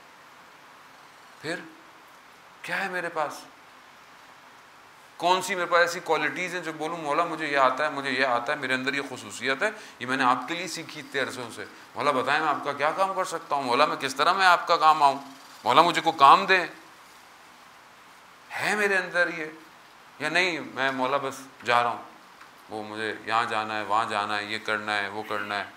फिर क्या है मेरे पास? कौन सी मेरे पास ऐसी क्वालिटीज़ हैं जो बोलूँ मौला मुझे ये आता है, मुझे ये आता है, मेरे अंदर ये खुसूसियत है, ये मैंने आपके लिए सीखी इतने अरसों से। मौला बताएं मैं आपका क्या काम कर सकता हूँ? मौला मैं किस तरह मैं आपका काम आऊँ? मौला मुझे को काम दें। है मेरे अंदर ये या नहीं? मैं मौला बस जा रहा हूँ, वो मुझे यहाँ जाना है, वहाँ जाना है, ये करना है, वो करना है।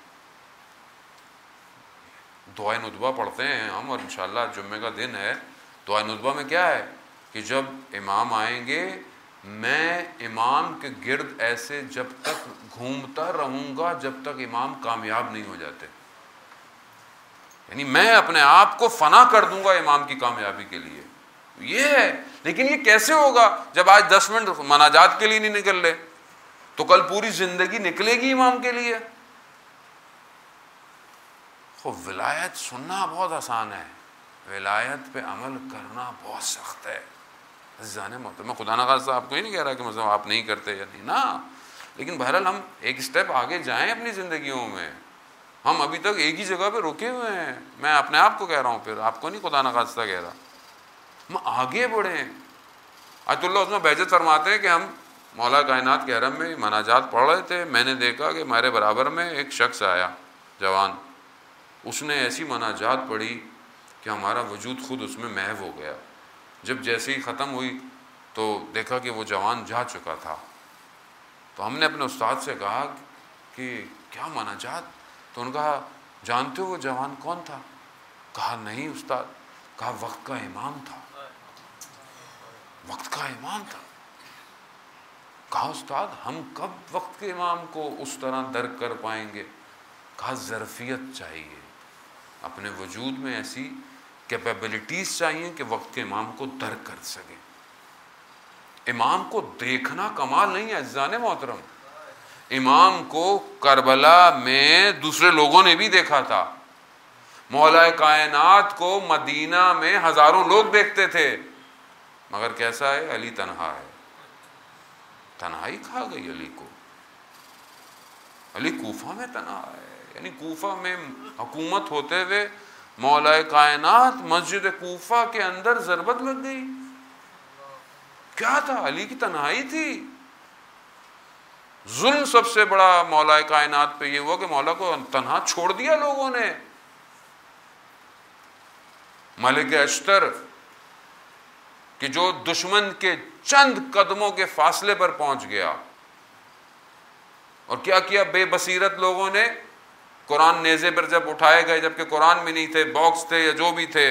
दुआ नुतबा पढ़ते हैं हम, और इंशाअल्लाह जुम्मे का दिन है। दुआ नुतबा में क्या है कि जब इमाम आएंगे मैं इमाम के गिर्द ऐसे जब तक घूमता रहूँगा जब तक इमाम कामयाब नहीं हो जाते। यानी मैं अपने आप को फना कर दूंगा इमाम की कामयाबी के लिए। ये है। लेकिन ये कैसे होगा? जब आज 10 मिनट मनाजात के लिए नहीं निकल रहे तो कल पूरी जिंदगी निकलेगी इमाम के लिए। तो विलायत सुनना बहुत आसान है, विलायत पे अमल करना बहुत सख्त है। जाने मैं खुदा न खास्ता आपको ही नहीं कह रहा कि मतलब आप नहीं करते या नहीं ना, लेकिन बहरहाल हम एक स्टेप आगे जाएं अपनी ज़िंदगियों में। हम अभी तक एक ही जगह पे रुके हुए हैं। मैं अपने आप को कह रहा हूँ, फिर आपको नहीं खुदा न खास्ता कह रहा। हम आगे बढ़ें। आयतुल्लाह उसमें बहजत फरमाते हैं कि हम मौला कायनात के हरम में मनाजात पढ़ रहे थे, मैंने देखा कि हमारे बराबर में एक शख्स आया, जवान, उसने ऐसी मनाजात पढ़ी कि हमारा वजूद खुद उसमें महव हो गया। जब जैसे ही ख़त्म हुई तो देखा कि वो जवान जा चुका था। तो हमने अपने उस्ताद से कहा कि क्या मनाजात? तो उन्होंने कहा जानते हो वो जवान कौन था? कहा नहीं उस्ताद। कहा वक्त का इमाम था, वक्त का इमाम था। कहा उस्ताद हम कब वक्त के इमाम को उस तरह दर्क कर पाएंगे? कहा ज़रफ़ियत चाहिए, अपने वजूद में ऐसी कैपेबिलिटीज़ चाहिए कि वक्त के इमाम को दर्क कर सके। इमाम को देखना कमाल नहीं है अज़ीज़ाने मोहतरम, इमाम को करबला में दूसरे लोगों ने भी देखा था। मौला कायनात को मदीना में हज़ारों लोग देखते थे, मगर कैसा है? अली तन्हा है, तन्हाई खा गई अली को। अली कूफा में तन्हा है, यानी कूफा में हुकूमत होते हुए मौला कायनात मस्जिद कूफा के अंदर ज़रबत लग गई। क्या था? अली की तन्हाई थी। जुल्म सबसे बड़ा मौला कायनात पे ये हुआ कि मौला को तन्हा छोड़ दिया लोगों ने। मलिक अश्तर कि जो दुश्मन के चंद कदमों के फासले पर पहुंच गया, और क्या किया बेबसीरत लोगों ने? कुरान नेज़े पर जब उठाए गए, जबकि कुरान में नहीं थे, बॉक्स थे या जो भी थे,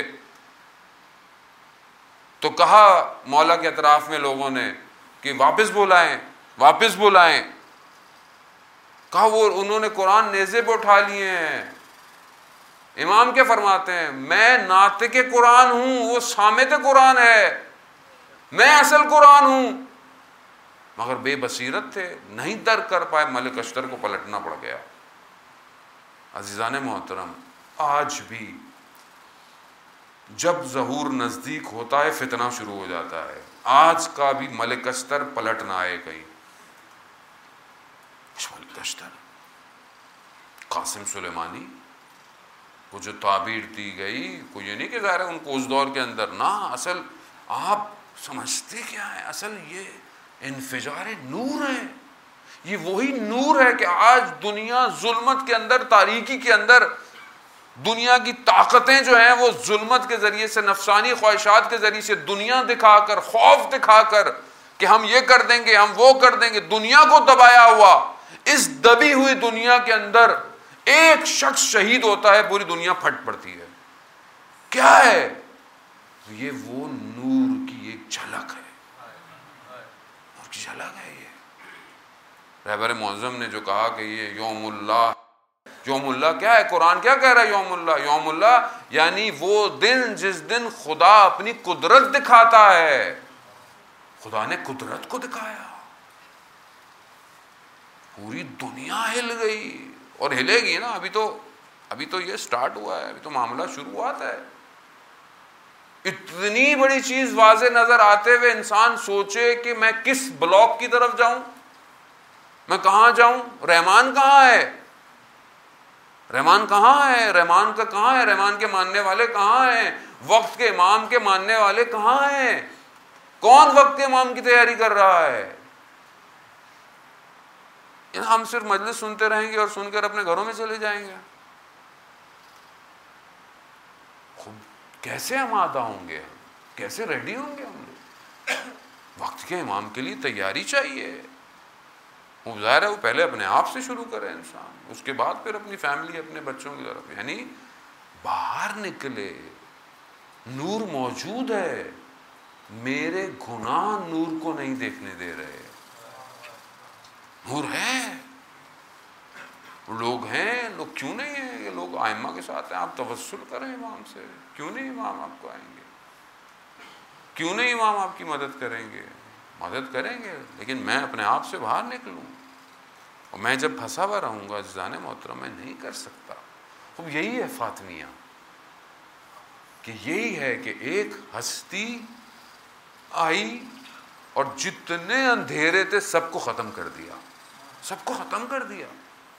तो कहा मौला के अतराफ में लोगों ने कि वापस बुलाएं, वापस बुलाएं। कहा वो उन्होंने कुरान नेज़े पर उठा लिए हैं। इमाम क्या फरमाते हैं? मैं नातिके कुरान हूं, वो सामिते कुरान है, मैं असल कुरान हूं। मगर बेबसीरत थे, नहीं दर्क कर पाए, मलिक अश्तर को पलटना पड़ गया। अज़ीज़ाने मोहतरम, आज भी जब ज़हूर नज़दीक होता है फितना शुरू हो जाता है। आज का भी मलिक अश्तर पलट ना आए कहीं। मलिक अश्तर, कासिम सुलेमानी को जो ताबीर दी गई, को ये नहीं कि ज़ाहिर है उनको उस दौर के अंदर ना, असल आप समझते क्या है? असल ये इन्फिजार नूर है, ये वही नूर है कि आज दुनिया जुल्मत के अंदर, तारीकी के अंदर, दुनिया की ताकतें जो हैं वो जुल्मत के जरिए से, नफसानी ख्वाहिशात के जरिए से दुनिया दिखाकर, खौफ दिखाकर कि हम ये कर देंगे, हम वो कर देंगे, दुनिया को दबाया हुआ। इस दबी हुई दुनिया के अंदर एक शख्स शहीद होता है, पूरी दुनिया फट पड़ती है। क्या है? ये वो नूर की एक झलक है, नूर की झलक है। ये रहबर मुअज़्ज़म ने जो कहा कि ये यौमुल्लाह, यौमुल्लाह क्या है? कुरान क्या कह रहा है? यौमुल्लाह, यौमुल्लाह यानी वो दिन जिस दिन खुदा अपनी कुदरत दिखाता है। खुदा ने कुदरत को दिखाया, पूरी दुनिया हिल गई और हिलेगी ना। अभी तो ये स्टार्ट हुआ है, अभी तो मामला शुरुआत है। इतनी बड़ी चीज वाज़े नजर आते हुए इंसान सोचे कि मैं किस ब्लॉक की तरफ जाऊं, मैं कहां जाऊं? रहमान कहां है? रहमान कहां है? रहमान का कहां है? रहमान के मानने वाले कहां हैं? वक्त के इमाम के मानने वाले कहां हैं? कौन वक्त के इमाम की तैयारी कर रहा है? हम सिर्फ मजलिस सुनते रहेंगे और सुनकर अपने घरों में चले जाएंगे। कैसे हम आदा होंगे, कैसे रेडी होंगे हम लोग? वक्त के इमाम के लिए तैयारी चाहिए। वो ज़ाहिर है वो पहले अपने आप से शुरू करे इंसान, उसके बाद फिर अपनी फैमिली, अपने बच्चों की तरफ, यानी बाहर निकले। नूर मौजूद है, मेरे गुनाह नूर को नहीं देखने दे रहे। नूर है, लोग हैं, लोग क्यों नहीं है? ये लोग आइम्मा के साथ हैं, आप तवस्सुल करें इमाम से। क्यों नहीं इमाम आपको आएंगे? क्यों नहीं इमाम आपकी मदद करेंगे? मदद करेंगे, लेकिन मैं अपने आप से बाहर निकलूं, और मैं जब फंसा हुआ रहूंगा जाने मोहतरम, मैं नहीं कर सकता। अब यही है फातिमिया, कि यही है कि एक हस्ती आई और जितने अंधेरे थे सबको खत्म कर दिया, सबको खत्म कर दिया।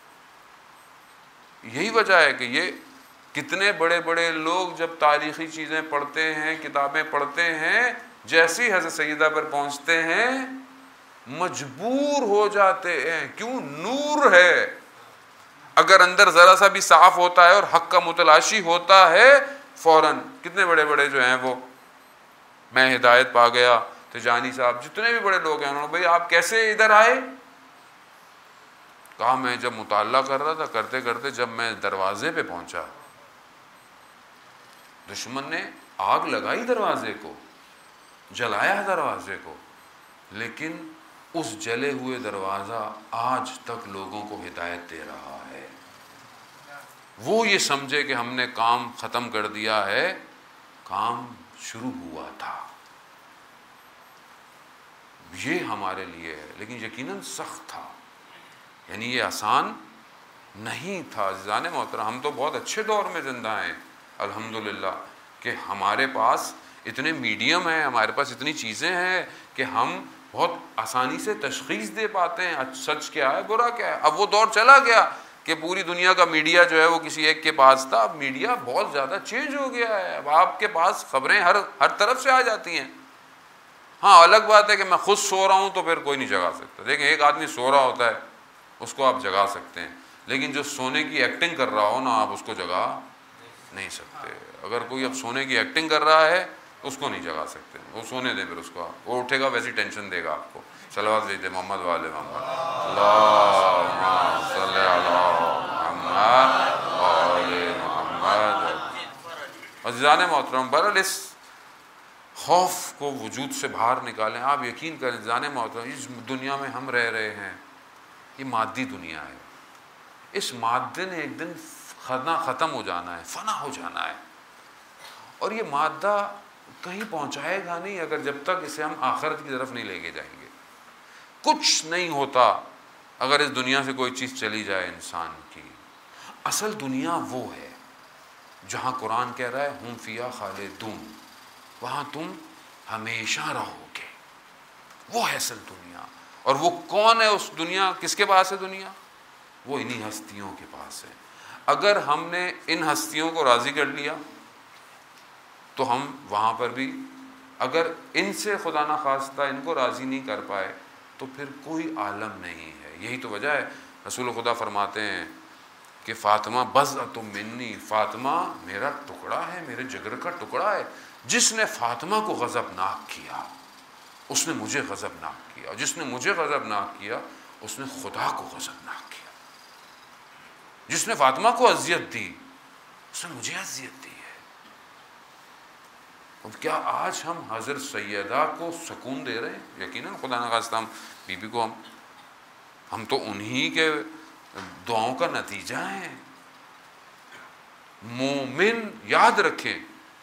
यही वजह है कि ये कितने बड़े बड़े लोग जब तारीखी चीज़ें पढ़ते हैं, किताबें पढ़ते हैं, जैसे ही हज़रत सैयदा पर पहुंचते हैं मजबूर हो जाते हैं। क्यों? नूर है, अगर अंदर ज़रा सा भी साफ होता है और हक का मुतलाशी होता है, फ़ौरन कितने बड़े बड़े जो हैं वो, मैं हिदायत पा गया, तिजानी साहब, जितने भी बड़े लोग हैं, उन्होंने भाई आप कैसे इधर आए? कहा मैं जब मुताल्ला कर रहा था, करते करते जब मैं दरवाजे पे पहुंचा, दुश्मन ने आग लगाई दरवाजे को, जलाया दरवाजे को, लेकिन उस जले हुए दरवाजा आज तक लोगों को हिदायत दे रहा है। वो ये समझे कि हमने काम खत्म कर दिया है, काम शुरू हुआ था। ये हमारे लिए है, लेकिन यकीनन सख्त था, यानी ये आसान नहीं था। जाने मोहतरम, हम तो बहुत अच्छे दौर में जिंदा हैं अल्हम्दुलिल्लाह, कि हमारे पास इतने मीडियम हैं, हमारे पास इतनी चीज़ें हैं कि हम बहुत आसानी से तशखीस दे पाते हैं सच क्या है, बुरा क्या है। अब वो दौर चला गया कि पूरी दुनिया का मीडिया जो है वो किसी एक के पास था। अब मीडिया बहुत ज़्यादा चेंज हो गया है, अब आपके पास खबरें हर तरफ से आ जाती हैं। हाँ, अलग बात है कि मैं खुद सो रहा हूँ तो फिर कोई नहीं जगा सकता। देखें, एक आदमी सो रहा होता है, उसको आप जगा सकते हैं, लेकिन जो सोने की एक्टिंग कर रहा हो ना, आप उसको जगा नहीं सकते। अगर कोई अब सोने की एक्टिंग कर रहा है तो उसको नहीं जगा सकते, वो सोने दें, फिर उसको वो उठेगा वैसी टेंशन देगा आपको। सलवात भेजते मोहम्मद वाले मोहम्मद, अल्लाहुम्मा सल्ली अला मुहम्मद व आले मुहम्मद। अज़ीज़ान मोहतरम, बहरहाल इस खौफ को वजूद से बाहर निकालें। आप यकीन करें जाने मोहतरम, इस दुनिया में हम रह रहे हैं, ये मादी दुनिया है। इस मादे ने एक दिन ख़त्म हो जाना है, फना हो जाना है, और ये मादा कहीं पहुंचाएगा नहीं अगर जब तक इसे हम आखिरत की तरफ नहीं लेके जाएंगे। कुछ नहीं होता अगर इस दुनिया से कोई चीज़ चली जाए इंसान की। असल दुनिया वो है जहाँ कुरान कह रहा है हुम फिया खालिदून, वहाँ तुम हमेशा रहोगे। वो है असल दुनिया। और वो कौन है उस दुनिया, किसके पास है दुनिया? वो इन्हीं हस्तियों के पास है। अगर हमने इन हस्तियों को राज़ी कर लिया तो हम वहाँ पर भी, अगर इनसे खुदा न खास्ता इनको राज़ी नहीं कर पाए तो फिर कोई आलम नहीं है। यही तो वजह है रसूल खुदा फरमाते हैं कि फ़ातिमा बज़अतुम मिन्नी, फ़ातिमा मेरा टुकड़ा है, मेरे जिगर का टुकड़ा है। जिसने फ़ातिमा को गज़बनाक किया उसने मुझे गज़बनाक किया, और जिसने मुझे गज़बनाक किया उसने खुदा को गज़बनाक किया। जिसने फ़ातिमा को अज़ियत दी उसने मुझे अज़ियत दी है। अब क्या आज हम हज़रत सैयदा को सुकून दे रहे हैं? यकीनन खुदा न खास्ता हम बीबी को हम तो उन्हीं के दुआओं का नतीजा है। मोमिन, याद रखें,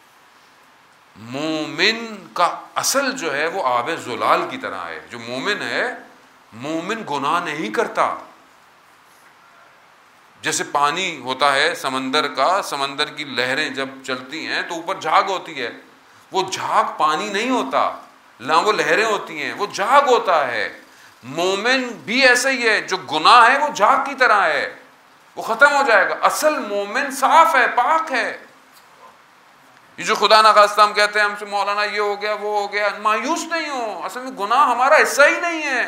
मोमिन का असल जो है वो आबे ज़ुलाल की तरह है। जो मोमिन है, मोमिन गुनाह नहीं करता। जैसे पानी होता है समंदर का, समंदर की लहरें जब चलती हैं तो ऊपर झाग होती है, वो झाग पानी नहीं होता, ना वो लहरें होती हैं, वो झाग होता है। मोमिन भी ऐसा ही है, जो गुनाह है वो झाग की तरह है, वो खत्म हो जाएगा। असल मोमिन साफ है, पाक है। ये जो खुदा ना खास्ता हम कहते हैं हमसे मौलाना ये हो गया वो हो गया, मायूस नहीं हो, असल में गुनाह हमारा हिस्सा ही नहीं है।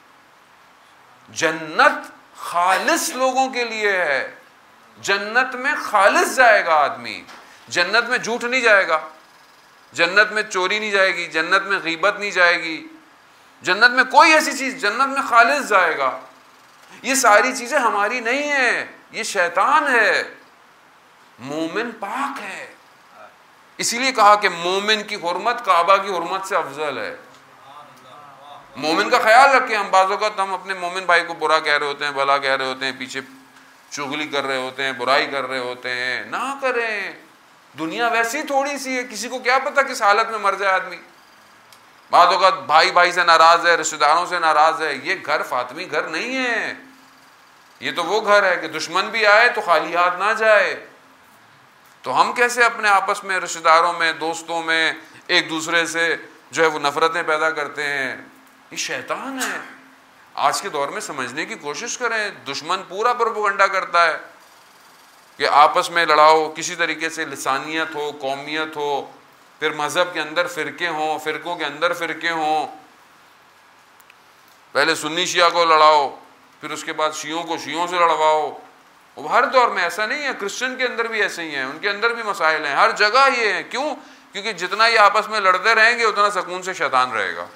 जन्नत खालिस लोगों के लिए है। जन्नत में खालिस जाएगा आदमी, जन्नत में झूठ नहीं जाएगा, जन्नत में चोरी नहीं जाएगी, जन्नत में गीबत नहीं जाएगी, जन्नत में कोई ऐसी चीज, जन्नत में खालिस जाएगा। ये सारी चीजें हमारी नहीं है, ये शैतान है। मोमिन पाक है। इसीलिए कहा कि मोमिन की हुर्मत काबा की हुर्मत से अफजल है। मोमिन का ख्याल रखें। हम बाज़ औक़ात हम अपने मोमिन भाई को बुरा कह रहे होते हैं, भला कह रहे होते हैं, पीछे चुगली कर रहे होते हैं, बुराई कर रहे होते हैं। ना करें, दुनिया वैसी थोड़ी सी है, किसी को क्या पता किस हालत में मर जाए आदमी। बाज़ औक़ात भाई भाई से नाराज है, रिश्तेदारों से नाराज है। ये घर फातिमी घर नहीं है, ये तो वो घर है कि दुश्मन भी आए तो खाली हाथ ना जाए। तो हम कैसे अपने आपस में, रिश्तेदारों में, दोस्तों में एक दूसरे से जो है वो नफरतें पैदा करते हैं? ये शैतान है। आज के दौर में समझने की कोशिश करें। दुश्मन पूरा प्रोपेगेंडा करता है कि आपस में लड़ाओ, किसी तरीके से लिसानियत हो, कौमियत हो, फिर मजहब के अंदर फिरके हों, फिरकों के अंदर फिरके हों। पहले सुन्नी शिया को लड़ाओ, फिर उसके बाद शियों को शियों से लड़वाओ, वो हर दौर में ऐसा नहीं है, क्रिश्चियन के अंदर भी ऐसे ही है, उनके अंदर भी मसाइल हैं, हर जगह ये है। क्यों? क्योंकि जितना ये आपस में लड़ते रहेंगे उतना सुकून से शैतान रहेगा।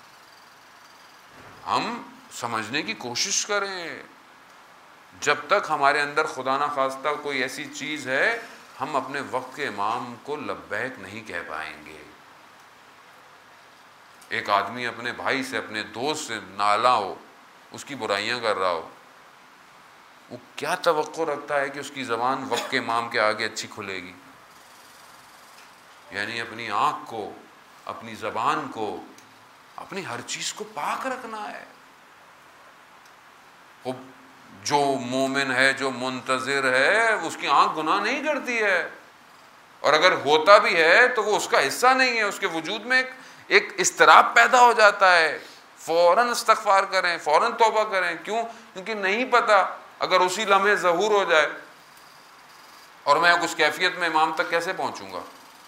हम समझने की कोशिश करें, जब तक हमारे अंदर खुदा ना खास्ता कोई ऐसी चीज है, हम अपने वक्त के इमाम को लब्बैक नहीं कह पाएंगे। एक आदमी अपने भाई से, अपने दोस्त से नाला हो, उसकी बुराइयां कर रहा हो, वो क्या तवक्को रखता है कि उसकी ज़बान वक्त के इमाम के आगे अच्छी खुलेगी? यानी अपनी आँख को, अपनी ज़बान को, अपनी हर चीज़ को पाक रखना है। वो जो मोमिन है, जो मुंतज़िर है, उसकी आँख गुनाह नहीं करती है, और अगर होता भी है तो वो उसका हिस्सा नहीं है। उसके वजूद में एक इस्तराब पैदा हो जाता है। फ़ौरन इस्तग़फ़ार करें, फ़ौरन तौबा करें। क्यों? क्योंकि नहीं पता अगर उसी लम्हे ज़हूर हो जाए और मैं उस कैफियत में इमाम तक कैसे पहुंचूंगा?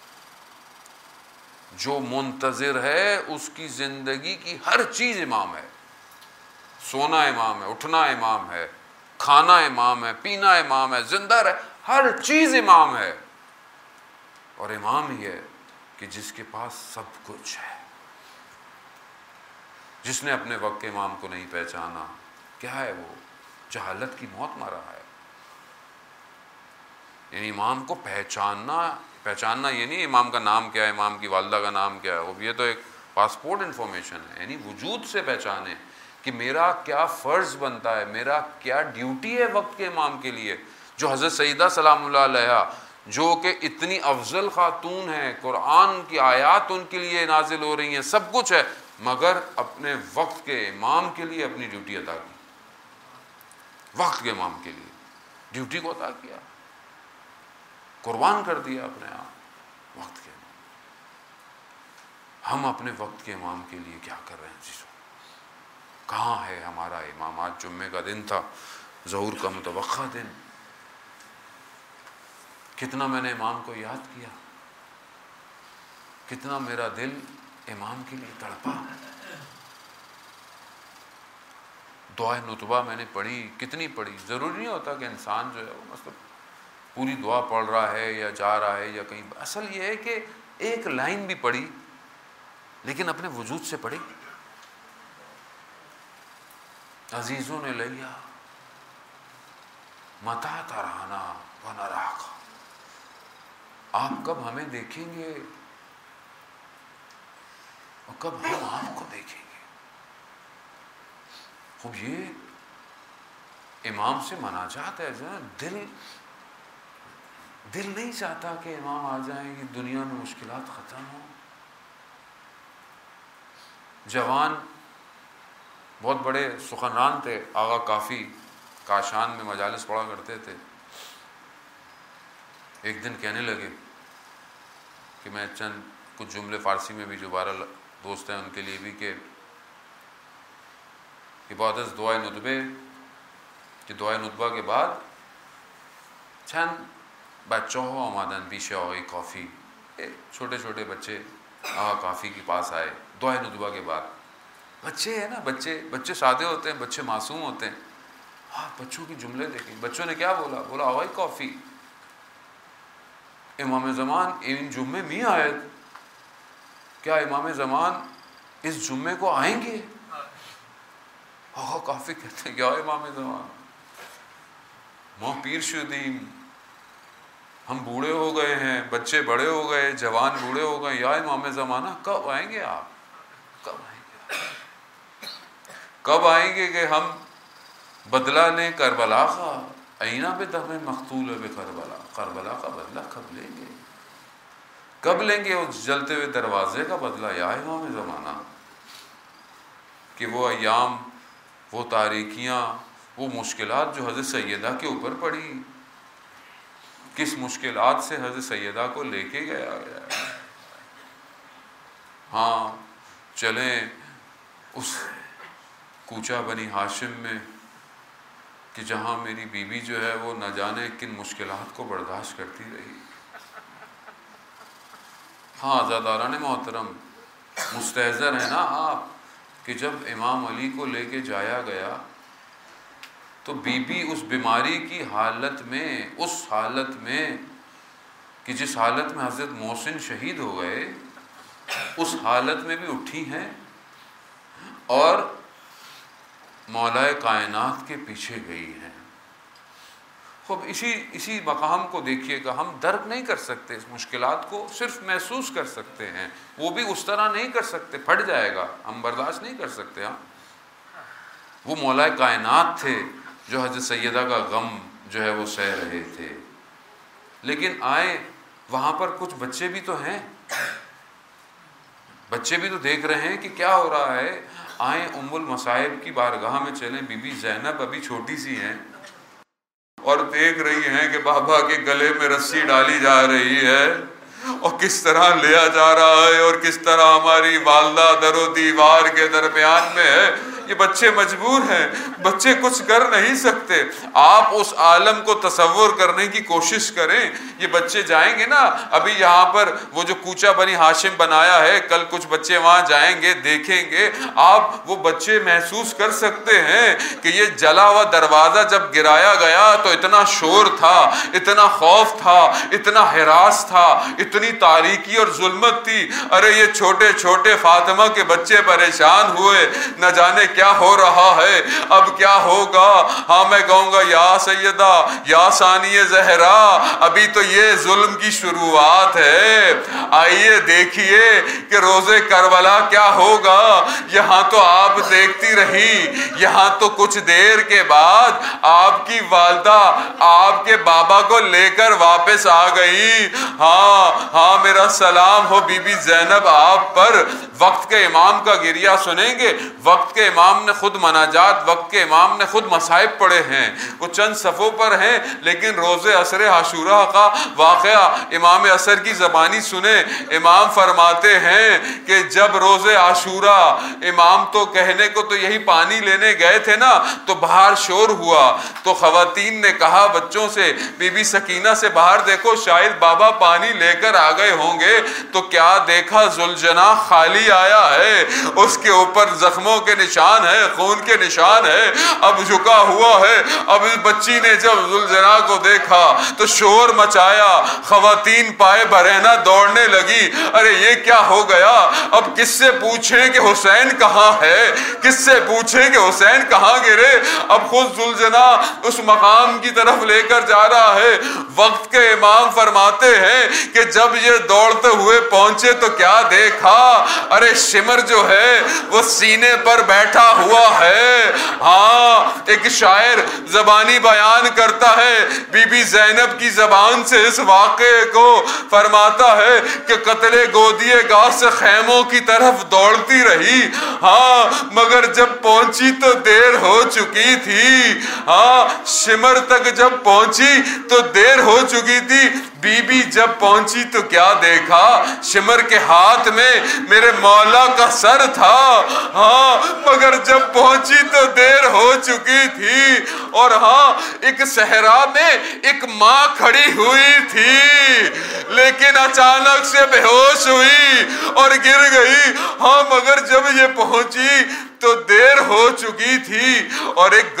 जो मुंतज़िर है उसकी ज़िंदगी की हर चीज़ इमाम है। सोना इमाम है, उठना इमाम है, खाना इमाम है, पीना इमाम है, जिंदा रहे, हर चीज़ इमाम है। और इमाम ही है कि जिसके पास सब कुछ है। जिसने अपने वक्त के इमाम को नहीं पहचाना, क्या है वो? जहालत की मौत मरा है। यानी इमाम को पहचानना ये नहीं इमाम का नाम क्या है, इमाम की वालदा का नाम क्या है, वो ये तो एक पासपोर्ट इन्फॉर्मेशन है। यानी वजूद से पहचाने कि मेरा क्या फ़र्ज़ बनता है, मेरा क्या ड्यूटी है वक्त के इमाम के लिए। जो हज़रत सईदा सलामुल्लाह अलैहा, जो कि इतनी अफजल खातून है, कुरान की आयात उनके लिए नाजिल हो रही हैं, सब कुछ है, मगर अपने वक्त के इमाम के लिए अपनी ड्यूटी अदा की। वक्त के इमाम के लिए ड्यूटी को अदा किया, कुर्बान कर दिया अपने आप वक्त के इमाम। हम अपने वक्त के इमाम के लिए क्या कर रहे हैं चीज़ों? कहाँ है हमारा इमाम? आज जुम्मे का दिन था, ज़हूर का मुतवक्का दिन। कितना मैंने इमाम को याद किया, कितना मेरा दिल इमाम के लिए तड़पा। दुआ नुतबा मैंने पढ़ी, कितनी पढ़ी। ज़रूरी नहीं होता कि इंसान जो है वो मतलब पूरी दुआ पढ़ रहा है या जा रहा है या कहीं। असल ये है कि एक लाइन भी पढ़ी लेकिन अपने वजूद से पढ़ी। अजीज़ों ने लिया मता तराना व नराका, आप कब हमें देखेंगे और कब हम आपको देखेंगे। खूब ये इमाम से मनाजात है। जो दिल नहीं चाहता कि इमाम आ जाएं कि दुनिया में मुश्किलात ख़त्म हो। जवान बहुत बड़े सुखनरान थे, आगा काफ़ी काशान में मजालिस पढ़ा करते थे। एक दिन कहने लगे कि मैं चंद कुछ जुमले फ़ारसी में भी जो 12 दोस्त हैं उनके लिए भी, कि इबादत दुआ नुतबे कि दुआ नुतबा के बाद चंद बच्चों हो आमादन पीछे हो गई कॉफ़ी। छोटे छोटे बच्चे काफ़ी के पास आए दुआ नुतबा के बाद। बच्चे हैं ना, बच्चे सादे होते हैं, बच्चे मासूम होते हैं। हाँ, बच्चों की जुमले देखें। बच्चों ने क्या बोला? बोला आवाई कॉफ़ी इमाम ज़मान इन जुम्मे में आए, क्या इमाम ज़मान इस जुम्मे को आएंगे? हाँ, काफ़ी कहते हैं क्या इमाम ज़मान माँ पीर शुदीन, हम बूढ़े हो गए हैं, बच्चे बड़े हो गए, जवान बूढ़े हो गए, या इमाम ज़माना कब आएंगे आप? कब आएंगे कि हम बदला लें करबला का? ऐना पे दमे मख्तूल बे करबला का बदला कब लेंगे? कब लेंगे उस जलते हुए दरवाजे का बदला या इमाम ज़माना? कि वो अयाम, वो तारीकियाँ, वो मुश्किलात जो हज़रत सैयदा के ऊपर पड़ी, किस मुश्किलात से हज़रत सैयदा को लेके गया। हाँ, चलें उस कूचा बनी हाशिम में कि जहाँ मेरी बीवी जो है वो न जाने किन मुश्किलात को बर्दाश्त करती रही। हाँ, आज़ादारान मोहतरम, मुस्तहज़र है ना आप कि जब इमाम अली को लेके जाया गया तो बीबी उस बीमारी की हालत में, उस हालत में कि जिस हालत में हज़रत मोहसिन शहीद हो गए, उस हालत में भी उठी हैं और मौलाए कायनात के पीछे गई हैं। खूब इसी मकाम को देखिएगा। हम दर्क नहीं कर सकते इस मुश्किलात को, सिर्फ महसूस कर सकते हैं, वो भी उस तरह नहीं कर सकते, फट जाएगा, हम बर्दाश्त नहीं कर सकते। हाँ, वो मौलाए कायनात थे जो हज़रत सैयदा का गम जो है वो सह रहे थे। लेकिन आए वहाँ पर कुछ बच्चे भी तो हैं, बच्चे भी तो देख रहे हैं कि क्या हो रहा है। आए उम्मुल मसाइब की बारगाह में चलें। बीबी ज़ैनब अभी छोटी सी हैं और देख रही हैं कि बाबा के गले में रस्सी डाली जा रही है और किस तरह लिया जा रहा है और किस तरह हमारी वालदा दरो दीवार के दरमियान में है। ये बच्चे मजबूर हैं, बच्चे कुछ कर नहीं सकते। आप उस आलम को तसव्वुर करने की कोशिश करें। ये बच्चे जाएंगे ना, अभी यहाँ पर वो जो कूचा बनी हाशिम बनाया है, कल कुछ बच्चे वहाँ जाएंगे, देखेंगे। आप वो बच्चे महसूस कर सकते हैं कि ये जला हुआ दरवाज़ा जब गिराया गया तो इतना शोर था, इतना खौफ था, इतना हिरास था, इतनी तारीकी और जुल्मत थी। अरे ये छोटे छोटे फातिमा के बच्चे परेशान हुए, न जाने क्या हो रहा है, अब क्या होगा। हाँ, मैं कहूँगा या सैयदा या सानिए ज़हरा, अभी तो ये जुल्म की शुरुआत है। आइए देखिए कि रोज़े करबला क्या होगा। यहाँ तो आप देखती रही, यहाँ तो कुछ देर के बाद आपकी वालदा आपके बाबा को लेकर वापस आ गई। हाँ हाँ, मेरा सलाम हो बीबी ज़ैनब आप पर। वक्त के इमाम का गिरिया सुनेंगे। वक्त के इमाम ने खुद मनाजात, वक्त के इमाम ने खुद मसाइब पढ़े हैं, वो चंद सफ़ों पर हैं, लेकिन रोज़े असर आशूरा का वाक़या इमाम असर की ज़बानी सुने। इमाम फरमाते हैं कि जब रोज़े आशूरा, इमाम तो कहने को तो यही पानी लेने गए थे ना, तो बाहर शोर हुआ, तो ख़वातीन ने कहा बच्चों से, बीबी सकीना से, बाहर देखो शायद बाबा पानी लेकर आ गए होंगे। तो क्या देखा, जुलजना खाली आया है, उसके ऊपर जख्मों के निशान है, खून के निशान है, अब झुका हुआ है। अब इस बच्ची ने जब जुलजना को देखा तो शोर मचाया, ख़वातीन पाए बरहना दौड़ने लगी। अरे ये क्या हो गया, अब किससे पूछें कि हुसैन कहाँ है, किससे पूछें कि हुसैन कहाँ गिरे। अब खुद जुलजना उस मकाम की तरफ लेकर जा रहा है। वक्त के इमाम फरमाते हैं कि जब ये दौड़ते हुए पहुंचे तो क्या देखा, अरे शिमर जो है वो सीने पर बैठा हुआ है। हाँ, एक शायर जबानी बयान करता है बीबी ज़ैनब की जबान से इस वाक़े को, फरमाता है कि कत्ले गोदिए गाह से खैमों की तरफ दौड़ती रही। हाँ, मगर जब पहुंची तो देर हो चुकी थी। हाँ, शिमर तक जब पहुंची तो देर हो चुकी थी। बीबी जब पहुंची तो क्या देखा, शिमर के हाथ में मेरे मौला का सर था। हाँ, मगर जब पहुंची तो देर हो चुकी थी। और हाँ, एक सहरा में एक माँ खड़ी हुई थी, लेकिन अचानक से बेहोश हुई और गिर गई। हाँ, मगर जब ये पहुंची तो देर हो चुकी थी और एक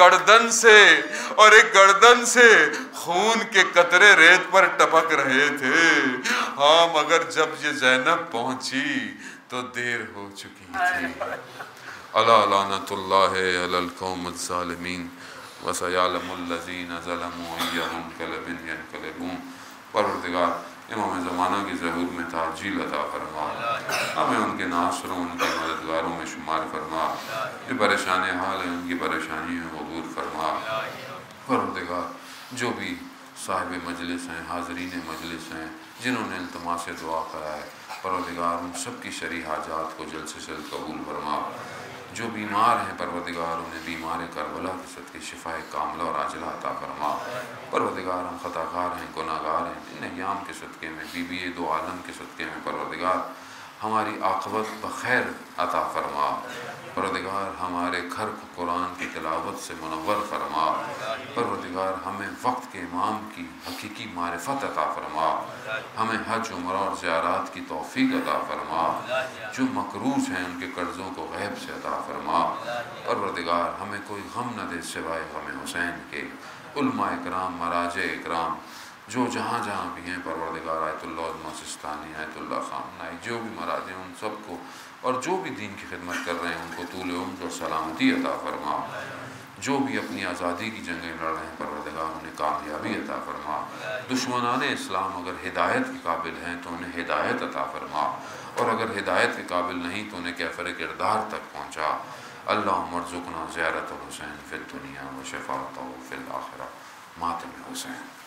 गर्दन से खून के कतरे रेत पर टपक रहे थे। हाँ, मगर जब ये ज़ैनब पहुंची तो देर हो चुकी थी। अला लानतुल्लाहि अलल कौमिज़ ज़ालिमीन व सयअलमुल लज़ीना ज़लमू अय्युहुम क़लबिन यनक़लिबून। परवरदिगार, इमाम ज़माना की ज़हूर में ताजील अता फरमा, हमें उनके नासरों, उनके मददगारों में शुमार फरमा। जो परेशान हाल है उनकी परेशानियों को दूर फरमा। परवरदिगार, जो भी साहिब मजलिस हैं, हाज़रीन मजलिस हैं, जिन्होंने इल्तिमास दुआ करा है, परवरदिगार उन सब की शरई हाजात को जल्द से जल्द कबूल फरमा। जो बीमार हैं परवरदिगार उन्हें बीमार करबला के सदक़े शिफ़ाए कामिला और आजिला अता फरमा। परवरदिगार, हम ख़ताकार हैं, गुनाहगार हैं, इन अय्याम के सदक़े में, बीबी दो आलम के सदक़े में परवरदिगार हमारी आक़िबत बख़ैर अता फरमा। परवरदिगार हमारे घर को कुरान की तिलावत से मुनव्वर फरमा। परवरदिगार हमें वक्त के इमाम की हकीकी मारिफत अता फरमा। हमें हज उम्र और ज़ियारत की तौफीक अता फरमा। जो मकरूज हैं उनके कर्ज़ों को गैब से अता फरमा। परवरदिगार हमें कोई गम न दे सिवाय गम हुसैन के। उलमा इकराम, मराजे इकराम जो जहाँ जहाँ भी हैं परवरदिगार, आयतुल्लाह उज़्मा सिस्तानी, आयतुल्लाह ख़ामनाई, जो भी मराजे उन सबको और जो भी दीन की खिदमत कर रहे हैं उनको तूल उम्र और सलामती अता फरमा। जो भी अपनी आज़ादी की जंगें लड़ रहे हैं परवरदिगार उन्हें कामयाबी अता फरमा। दुश्मनाने इस्लाम अगर हिदायत के काबिल हैं तो उन्हें हिदायत अता फरमा, और अगर हिदायत के काबिल नहीं तो उन्हें कैफ़र किरदार तक पहुँचा। अल्लाहुम्मा अर्ज़ुक़ना ज़ियारत हुसैन फ़िद दुनिया व शफ़ाअतहु फ़िल आखिरह। मातम हुसैन।